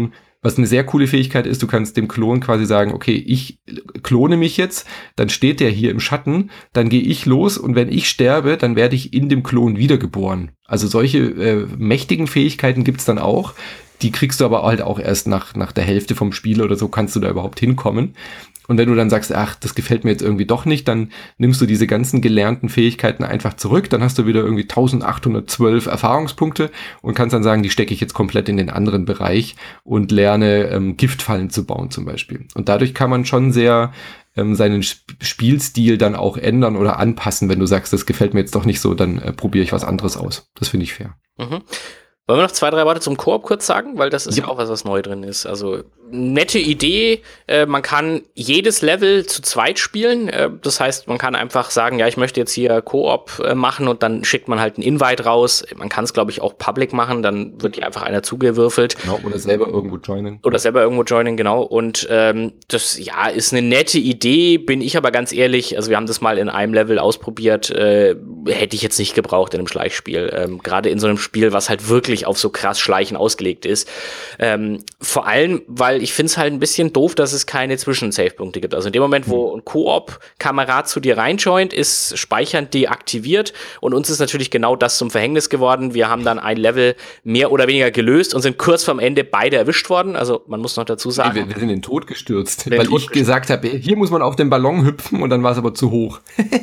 Was eine sehr coole Fähigkeit ist, du kannst dem Klon quasi sagen, okay, ich klone mich jetzt, dann steht der hier im Schatten, dann gehe ich los und wenn ich sterbe, dann werde ich in dem Klon wiedergeboren. Also solche äh, mächtigen Fähigkeiten gibt's dann auch. Die kriegst du aber halt auch erst nach, nach der Hälfte vom Spiel oder so kannst du da überhaupt hinkommen. Und wenn du dann sagst, ach, das gefällt mir jetzt irgendwie doch nicht, dann nimmst du diese ganzen gelernten Fähigkeiten einfach zurück, dann hast du wieder irgendwie eintausendachthundertzwölf Erfahrungspunkte und kannst dann sagen, die stecke ich jetzt komplett in den anderen Bereich und lerne ähm, Giftfallen zu bauen zum Beispiel. Und dadurch kann man schon sehr ähm, seinen Sp- Spielstil dann auch ändern oder anpassen, wenn du sagst, das gefällt mir jetzt doch nicht so, dann äh, probiere ich was anderes aus. Das finde ich fair. Mhm. Wollen wir noch zwei, drei Worte zum Koop kurz sagen? Weil das ist ja, ja auch was, was neu drin ist. Also, nette Idee. Äh, man kann jedes Level zu zweit spielen. Äh, das heißt, man kann einfach sagen, ja, ich möchte jetzt hier Koop äh, machen und dann schickt man halt einen Invite raus. Man kann es, glaube ich, auch public machen. Dann wird hier einfach einer zugewürfelt. Genau, oder selber irgendwo joinen. Oder selber irgendwo joinen, genau. Und ähm, das, ja, ist eine nette Idee. Bin ich aber ganz ehrlich, also wir haben das mal in einem Level ausprobiert. Äh, hätte ich jetzt nicht gebraucht in einem Schleichspiel. Ähm, Gerade in so einem Spiel, was halt wirklich auf so krass Schleichen ausgelegt ist. Ähm, vor allem, weil ich finde es halt ein bisschen doof, dass es keine Zwischen-Save-Punkte gibt. Also in dem Moment, wo ein Koop-Kamerad zu dir reinjoint, ist Speichern deaktiviert und uns ist natürlich genau das zum Verhängnis geworden. Wir haben dann ein Level mehr oder weniger gelöst und sind kurz vorm Ende beide erwischt worden. Also man muss noch dazu sagen. Wir, wir sind in den Tod gestürzt, den weil Tod ich gesagt habe, hier muss man auf den Ballon hüpfen und dann war es aber zu hoch.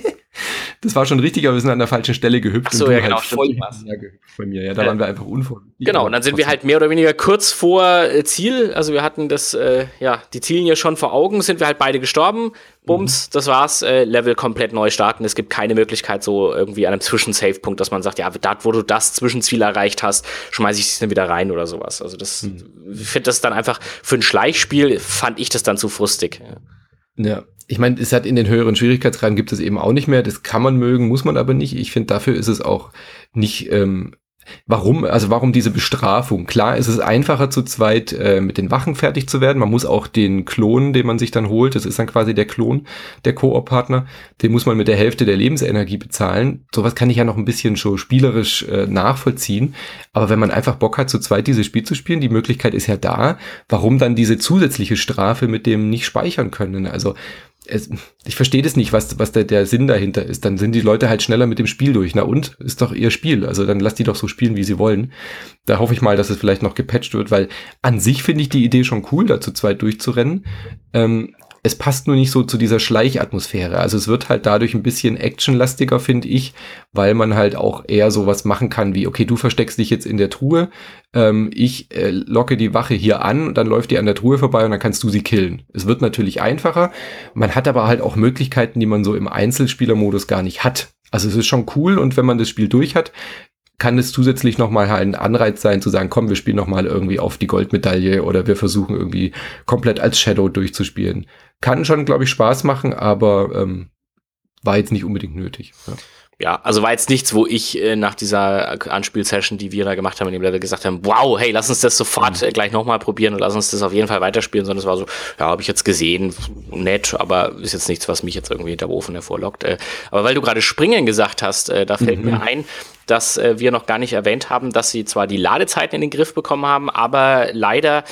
Das war schon richtig, aber wir sind an der falschen Stelle gehüpft. Ach so, und ja, du genau, halt stimmt, voll ja. gehüpft bei mir. Ja, da äh, waren wir einfach unvorsichtig. Genau, und dann sind wir halt mehr oder weniger kurz vor äh, Ziel. Also wir hatten das, äh, ja, die Ziellinie schon vor Augen, sind wir halt beide gestorben. Bums, mhm. das war's. Äh, Level komplett neu starten. Es gibt keine Möglichkeit so irgendwie an einem Zwischensave-Punkt, dass man sagt, ja, da, wo du das Zwischenziel erreicht hast, schmeiße ich es dann wieder rein oder sowas. Also das, mhm. ich finde das dann einfach, für ein Schleichspiel fand ich das dann zu frustig. Ja. Ja. Ich meine, es hat in den höheren Schwierigkeitsgraden gibt es eben auch nicht mehr. Das kann man mögen, muss man aber nicht. Ich finde, dafür ist es auch nicht, ähm, warum, also warum diese Bestrafung? Klar, es ist einfacher zu zweit äh, mit den Wachen fertig zu werden. Man muss auch den Klon, den man sich dann holt, das ist dann quasi der Klon, der Koop-Partner, den muss man mit der Hälfte der Lebensenergie bezahlen. Sowas kann ich ja noch ein bisschen schon spielerisch äh, nachvollziehen. Aber wenn man einfach Bock hat, zu zweit dieses Spiel zu spielen, die Möglichkeit ist ja da. Warum dann diese zusätzliche Strafe mit dem nicht speichern können? Also Es, ich verstehe das nicht, was, was der, der Sinn dahinter ist. Dann sind die Leute halt schneller mit dem Spiel durch. Na und? Ist doch ihr Spiel. Also dann lasst die doch so spielen, wie sie wollen. Da hoffe ich mal, dass es vielleicht noch gepatcht wird, weil an sich finde ich die Idee schon cool, da zu zweit durchzurennen. Ähm, es passt nur nicht so zu dieser Schleichatmosphäre. Also es wird halt dadurch ein bisschen actionlastiger, finde ich, weil man halt auch eher sowas machen kann wie, okay, du versteckst dich jetzt in der Truhe, ähm, ich äh, locke die Wache hier an und dann läuft die an der Truhe vorbei und dann kannst du sie killen. Es wird natürlich einfacher. Man hat aber halt auch Möglichkeiten, die man so im Einzelspielermodus gar nicht hat. Also es ist schon cool und wenn man das Spiel durch hat, kann es zusätzlich nochmal ein Anreiz sein, zu sagen, komm, wir spielen nochmal irgendwie auf die Goldmedaille oder wir versuchen irgendwie komplett als Shadow durchzuspielen. Kann schon, glaube ich, Spaß machen, aber ähm, war jetzt nicht unbedingt nötig. Ja. Ja, also war jetzt nichts, wo ich äh, nach dieser Anspielsession, die wir da gemacht haben in dem Level, gesagt haben, wow, hey, lass uns das sofort äh, gleich nochmal probieren und lass uns das auf jeden Fall weiterspielen, sondern es war so, ja, habe ich jetzt gesehen, nett, aber ist jetzt nichts, was mich jetzt irgendwie hinter Ofen hervorlockt. Äh, aber weil du gerade Springen gesagt hast, äh, da fällt mhm. mir ein, dass äh, wir noch gar nicht erwähnt haben, dass sie zwar die Ladezeiten in den Griff bekommen haben, aber leider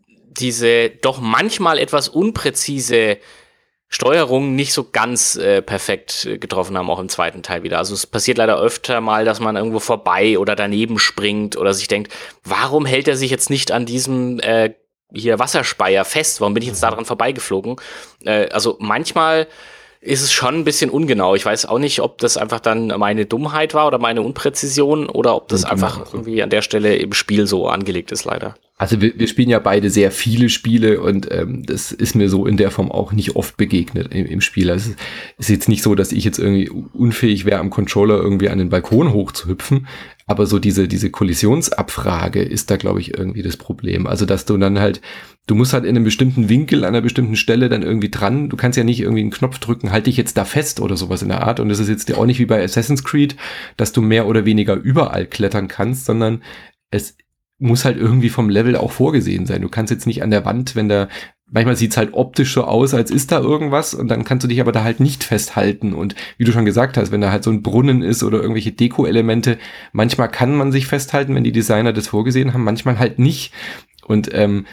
diese doch manchmal etwas unpräzise Steuerung nicht so ganz äh, perfekt getroffen haben, auch im zweiten Teil wieder. Also es passiert leider öfter mal, dass man irgendwo vorbei oder daneben springt oder sich denkt, warum hält er sich jetzt nicht an diesem äh, hier Wasserspeier fest? Warum bin ich jetzt da dran vorbeigeflogen? Äh, also manchmal ist es schon ein bisschen ungenau. Ich weiß auch nicht, ob das einfach dann meine Dummheit war oder meine Unpräzision oder ob das einfach irgendwie an der Stelle im Spiel so angelegt ist, leider. Also wir, wir spielen ja beide sehr viele Spiele und ähm, das ist mir so in der Form auch nicht oft begegnet im, im Spiel. Also es ist jetzt nicht so, dass ich jetzt irgendwie unfähig wäre, am Controller irgendwie an den Balkon hochzuhüpfen, aber so diese diese Kollisionsabfrage ist da, glaube ich, irgendwie das Problem. Also dass du dann halt, du musst halt in einem bestimmten Winkel an einer bestimmten Stelle dann irgendwie dran, du kannst ja nicht irgendwie einen Knopf drücken, halt dich jetzt da fest oder sowas in der Art. Und das ist jetzt auch nicht wie bei Assassin's Creed, dass du mehr oder weniger überall klettern kannst, sondern es muss halt irgendwie vom Level auch vorgesehen sein. Du kannst jetzt nicht an der Wand, wenn da, manchmal sieht's halt optisch so aus, als ist da irgendwas und dann kannst du dich aber da halt nicht festhalten. Und wie du schon gesagt hast, wenn da halt so ein Brunnen ist oder irgendwelche Deko-Elemente, manchmal kann man sich festhalten, wenn die Designer das vorgesehen haben, manchmal halt nicht. Und ähm,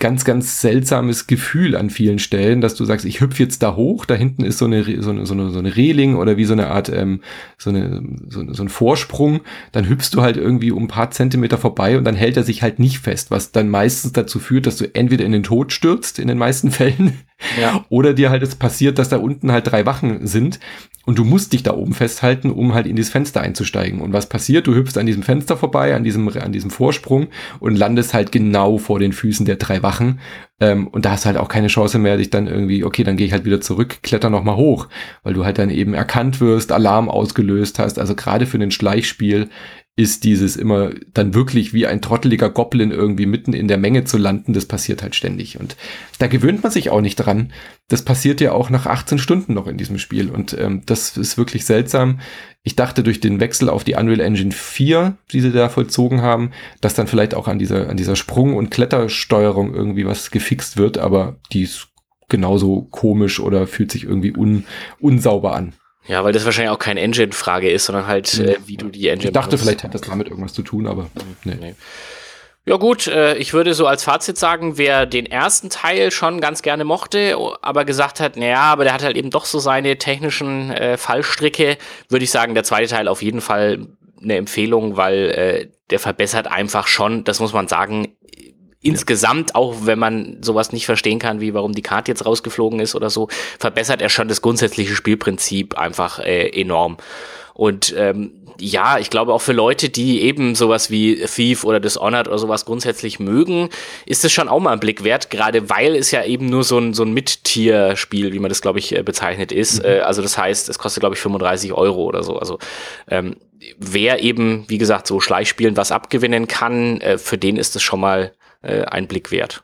ganz, ganz seltsames Gefühl an vielen Stellen, dass du sagst, ich hüpfe jetzt da hoch, da hinten ist so eine, so eine, so eine, so eine Reling oder wie so eine Art, ähm, so, eine, so, so ein Vorsprung, dann hüpfst du halt irgendwie um ein paar Zentimeter vorbei und dann hält er sich halt nicht fest, was dann meistens dazu führt, dass du entweder in den Tod stürzt, in den meisten Fällen, ja. oder dir halt es passiert, dass da unten halt drei Wachen sind und du musst dich da oben festhalten, um halt in dieses Fenster einzusteigen. Und was passiert? Du hüpfst an diesem Fenster vorbei, an diesem, an diesem Vorsprung und landest halt genau vor den Füßen der drei Wachen. Ähm, und da hast du halt auch keine Chance mehr, dich dann irgendwie, okay, dann gehe ich halt wieder zurück, kletter nochmal hoch, weil du halt dann eben erkannt wirst, Alarm ausgelöst hast. Also gerade für ein Schleichspiel ist dieses immer dann wirklich wie ein trotteliger Goblin irgendwie mitten in der Menge zu landen, das passiert halt ständig. Und da gewöhnt man sich auch nicht dran. Das passiert ja auch nach achtzehn Stunden noch in diesem Spiel. Und ähm, das ist wirklich seltsam. Ich dachte, durch den Wechsel auf die Unreal Engine vier, die sie da vollzogen haben, dass dann vielleicht auch an dieser, an dieser Sprung- und Klettersteuerung irgendwie was gefixt wird, aber die ist genauso komisch oder fühlt sich irgendwie un, unsauber an. Ja, weil das wahrscheinlich auch keine Engine-Frage ist, sondern halt, äh, wie du die Engine Ich dachte, benutzt. Vielleicht hat das damit irgendwas zu tun, aber nee. nee. Ja gut, äh, ich würde so als Fazit sagen, wer den ersten Teil schon ganz gerne mochte, aber gesagt hat, naja, aber der hat halt eben doch so seine technischen äh, Fallstricke, würde ich sagen, der zweite Teil auf jeden Fall eine Empfehlung, weil äh, der verbessert einfach schon, das muss man sagen, insgesamt, auch wenn man sowas nicht verstehen kann, wie warum die Karte jetzt rausgeflogen ist oder so, verbessert er schon das grundsätzliche Spielprinzip einfach äh, enorm. Und ähm, ja, ich glaube auch für Leute, die eben sowas wie Thief oder Dishonored oder sowas grundsätzlich mögen, ist es schon auch mal ein Blick wert, gerade weil es ja eben nur so ein, so ein Mit-Tier-Spiel, wie man das, glaube ich, bezeichnet ist. Mhm. Äh, also das heißt, es kostet, glaube ich, fünfunddreißig Euro oder so. Also ähm, wer eben, wie gesagt, so Schleichspielen was abgewinnen kann, äh, für den ist es schon mal ein Blick wert.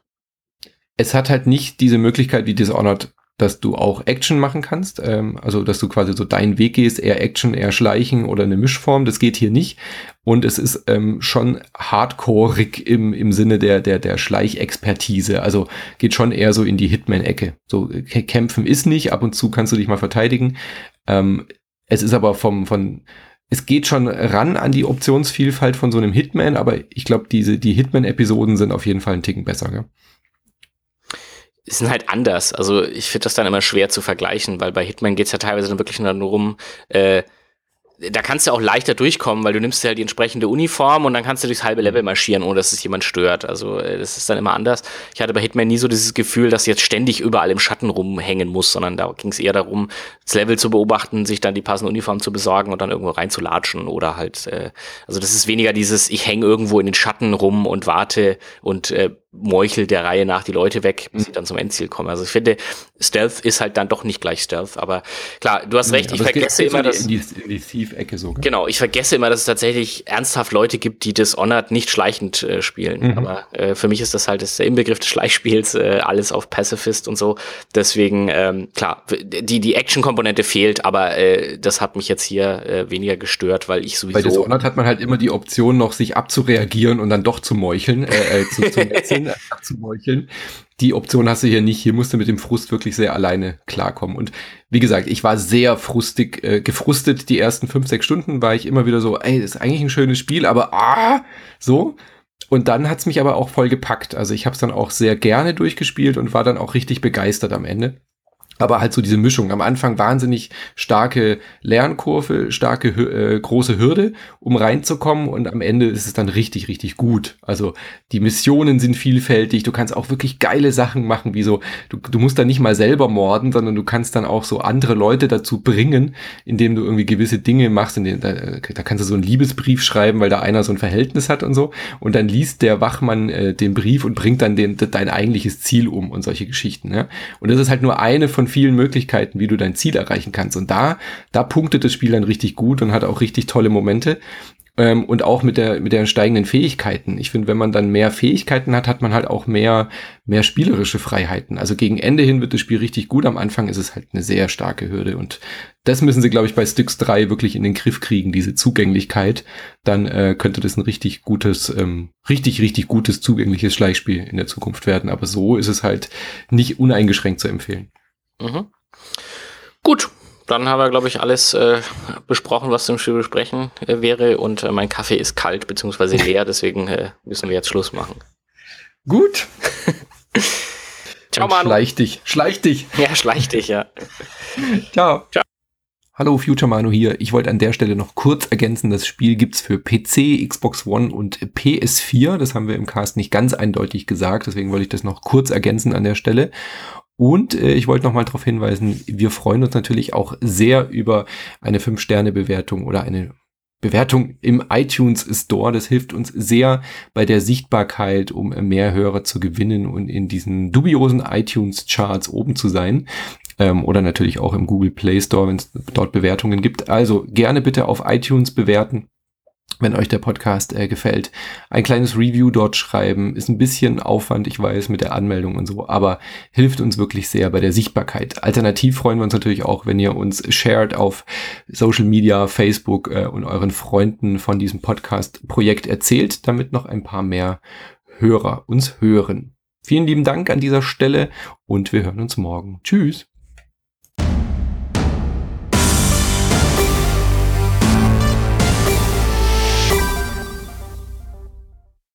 Es hat halt nicht diese Möglichkeit wie Dishonored, dass du auch Action machen kannst, ähm, also dass du quasi so deinen Weg gehst, eher Action, eher Schleichen oder eine Mischform, das geht hier nicht. Und es ist ähm, schon hardcoreig im im Sinne der der der Schleichexpertise, also geht schon eher so in die Hitman-Ecke. So kämpfen ist nicht, ab und zu kannst du dich mal verteidigen. Ähm, es ist aber vom von Es geht schon ran an die Optionsvielfalt von so einem Hitman, aber ich glaube, diese die Hitman-Episoden sind auf jeden Fall einen Ticken besser, gell? Sind halt anders. Also ich finde das dann immer schwer zu vergleichen, weil bei Hitman geht's ja teilweise dann wirklich nur darum, äh, da kannst du auch leichter durchkommen, weil du nimmst dir halt die entsprechende Uniform und dann kannst du durchs halbe Level marschieren, ohne dass es jemand stört. Also das ist dann immer anders. Ich hatte bei Hitman nie so dieses Gefühl, dass du jetzt ständig überall im Schatten rumhängen muss, sondern da ging es eher darum, das Level zu beobachten, sich dann die passende Uniform zu besorgen und dann irgendwo reinzulatschen oder halt, äh, also das ist weniger dieses, ich hänge irgendwo in den Schatten rum und warte und äh, meuchel der Reihe nach die Leute weg, bis sie dann zum Endziel kommen. Also ich finde, Stealth ist halt dann doch nicht gleich Stealth, aber klar, du hast recht, nee, ich vergesse immer, dass... In die, in die Thief-Ecke so. Gell? Genau, ich vergesse immer, dass es tatsächlich ernsthaft Leute gibt, die Dishonored nicht schleichend äh, spielen. Mhm. Aber äh, für mich ist das halt das, der Inbegriff des Schleichspiels, äh, alles auf Pacifist und so. Deswegen, ähm, klar, die, die Action-Komponente fehlt, aber äh, das hat mich jetzt hier äh, weniger gestört, weil ich sowieso... Bei Dishonored hat man halt immer die Option noch, sich abzureagieren und dann doch zu meucheln, äh, äh, zu, zu metzen. abzumeucheln. Die Option hast du hier nicht. Hier musst du mit dem Frust wirklich sehr alleine klarkommen. Und wie gesagt, ich war sehr frustig, äh, gefrustet. Die ersten fünf, sechs Stunden war ich immer wieder so, ey, das ist eigentlich ein schönes Spiel, aber ah, so. Und dann hat's mich aber auch voll gepackt. Also ich habe es dann auch sehr gerne durchgespielt und war dann auch richtig begeistert am Ende. Aber halt so diese Mischung. Am Anfang wahnsinnig starke Lernkurve, starke, äh, große Hürde, um reinzukommen. Und am Ende ist es dann richtig, richtig gut. Also die Missionen sind vielfältig. Du kannst auch wirklich geile Sachen machen, wie so, du, du musst dann nicht mal selber morden, sondern du kannst dann auch so andere Leute dazu bringen, indem du irgendwie gewisse Dinge machst. In denen, da, da kannst du so einen Liebesbrief schreiben, weil da einer so ein Verhältnis hat und so. Und dann liest der Wachmann äh, den Brief und bringt dann den, dein eigentliches Ziel um und solche Geschichten. Ja? Und das ist halt nur eine von vielen Möglichkeiten, wie du dein Ziel erreichen kannst. Und da, da punktet das Spiel dann richtig gut und hat auch richtig tolle Momente. Ähm, und auch mit der, mit den steigenden Fähigkeiten. Ich finde, wenn man dann mehr Fähigkeiten hat, hat man halt auch mehr, mehr spielerische Freiheiten. Also gegen Ende hin wird das Spiel richtig gut. Am Anfang ist es halt eine sehr starke Hürde. Und das müssen sie, glaube ich, bei Styx drei wirklich in den Griff kriegen, diese Zugänglichkeit. Dann äh, könnte das ein richtig gutes, ähm, richtig, richtig gutes, zugängliches Schleichspiel in der Zukunft werden. Aber so ist es halt nicht uneingeschränkt zu empfehlen. Mhm. Gut, dann haben wir, glaube ich, alles äh, besprochen, was zum Spiel besprechen äh, wäre. Und äh, mein Kaffee ist kalt bzw. leer, deswegen äh, müssen wir jetzt Schluss machen. Gut. Ciao, Manu. Schleich dich, schleich dich. Ja, schleich dich, ja. Ciao. Ciao. Hallo, Future Manu hier. Ich wollte an der Stelle noch kurz ergänzen, das Spiel gibt's für P C, Xbox One und P S vier. Das haben wir im Cast nicht ganz eindeutig gesagt, deswegen wollte ich das noch kurz ergänzen an der Stelle. Und äh, ich wollte noch mal darauf hinweisen, wir freuen uns natürlich auch sehr über eine fünf Sterne Bewertung oder eine Bewertung im iTunes Store. Das hilft uns sehr bei der Sichtbarkeit, um mehr Hörer zu gewinnen und in diesen dubiosen iTunes Charts oben zu sein. Ähm, oder natürlich auch im Google Play Store, wenn es dort Bewertungen gibt. Also gerne bitte auf iTunes bewerten, wenn euch der Podcast äh, gefällt. Ein kleines Review dort schreiben, ist ein bisschen Aufwand, ich weiß, mit der Anmeldung und so, aber hilft uns wirklich sehr bei der Sichtbarkeit. Alternativ freuen wir uns natürlich auch, wenn ihr uns shared auf Social Media, Facebook äh, und euren Freunden von diesem Podcast-Projekt erzählt, damit noch ein paar mehr Hörer uns hören. Vielen lieben Dank an dieser Stelle und wir hören uns morgen. Tschüss!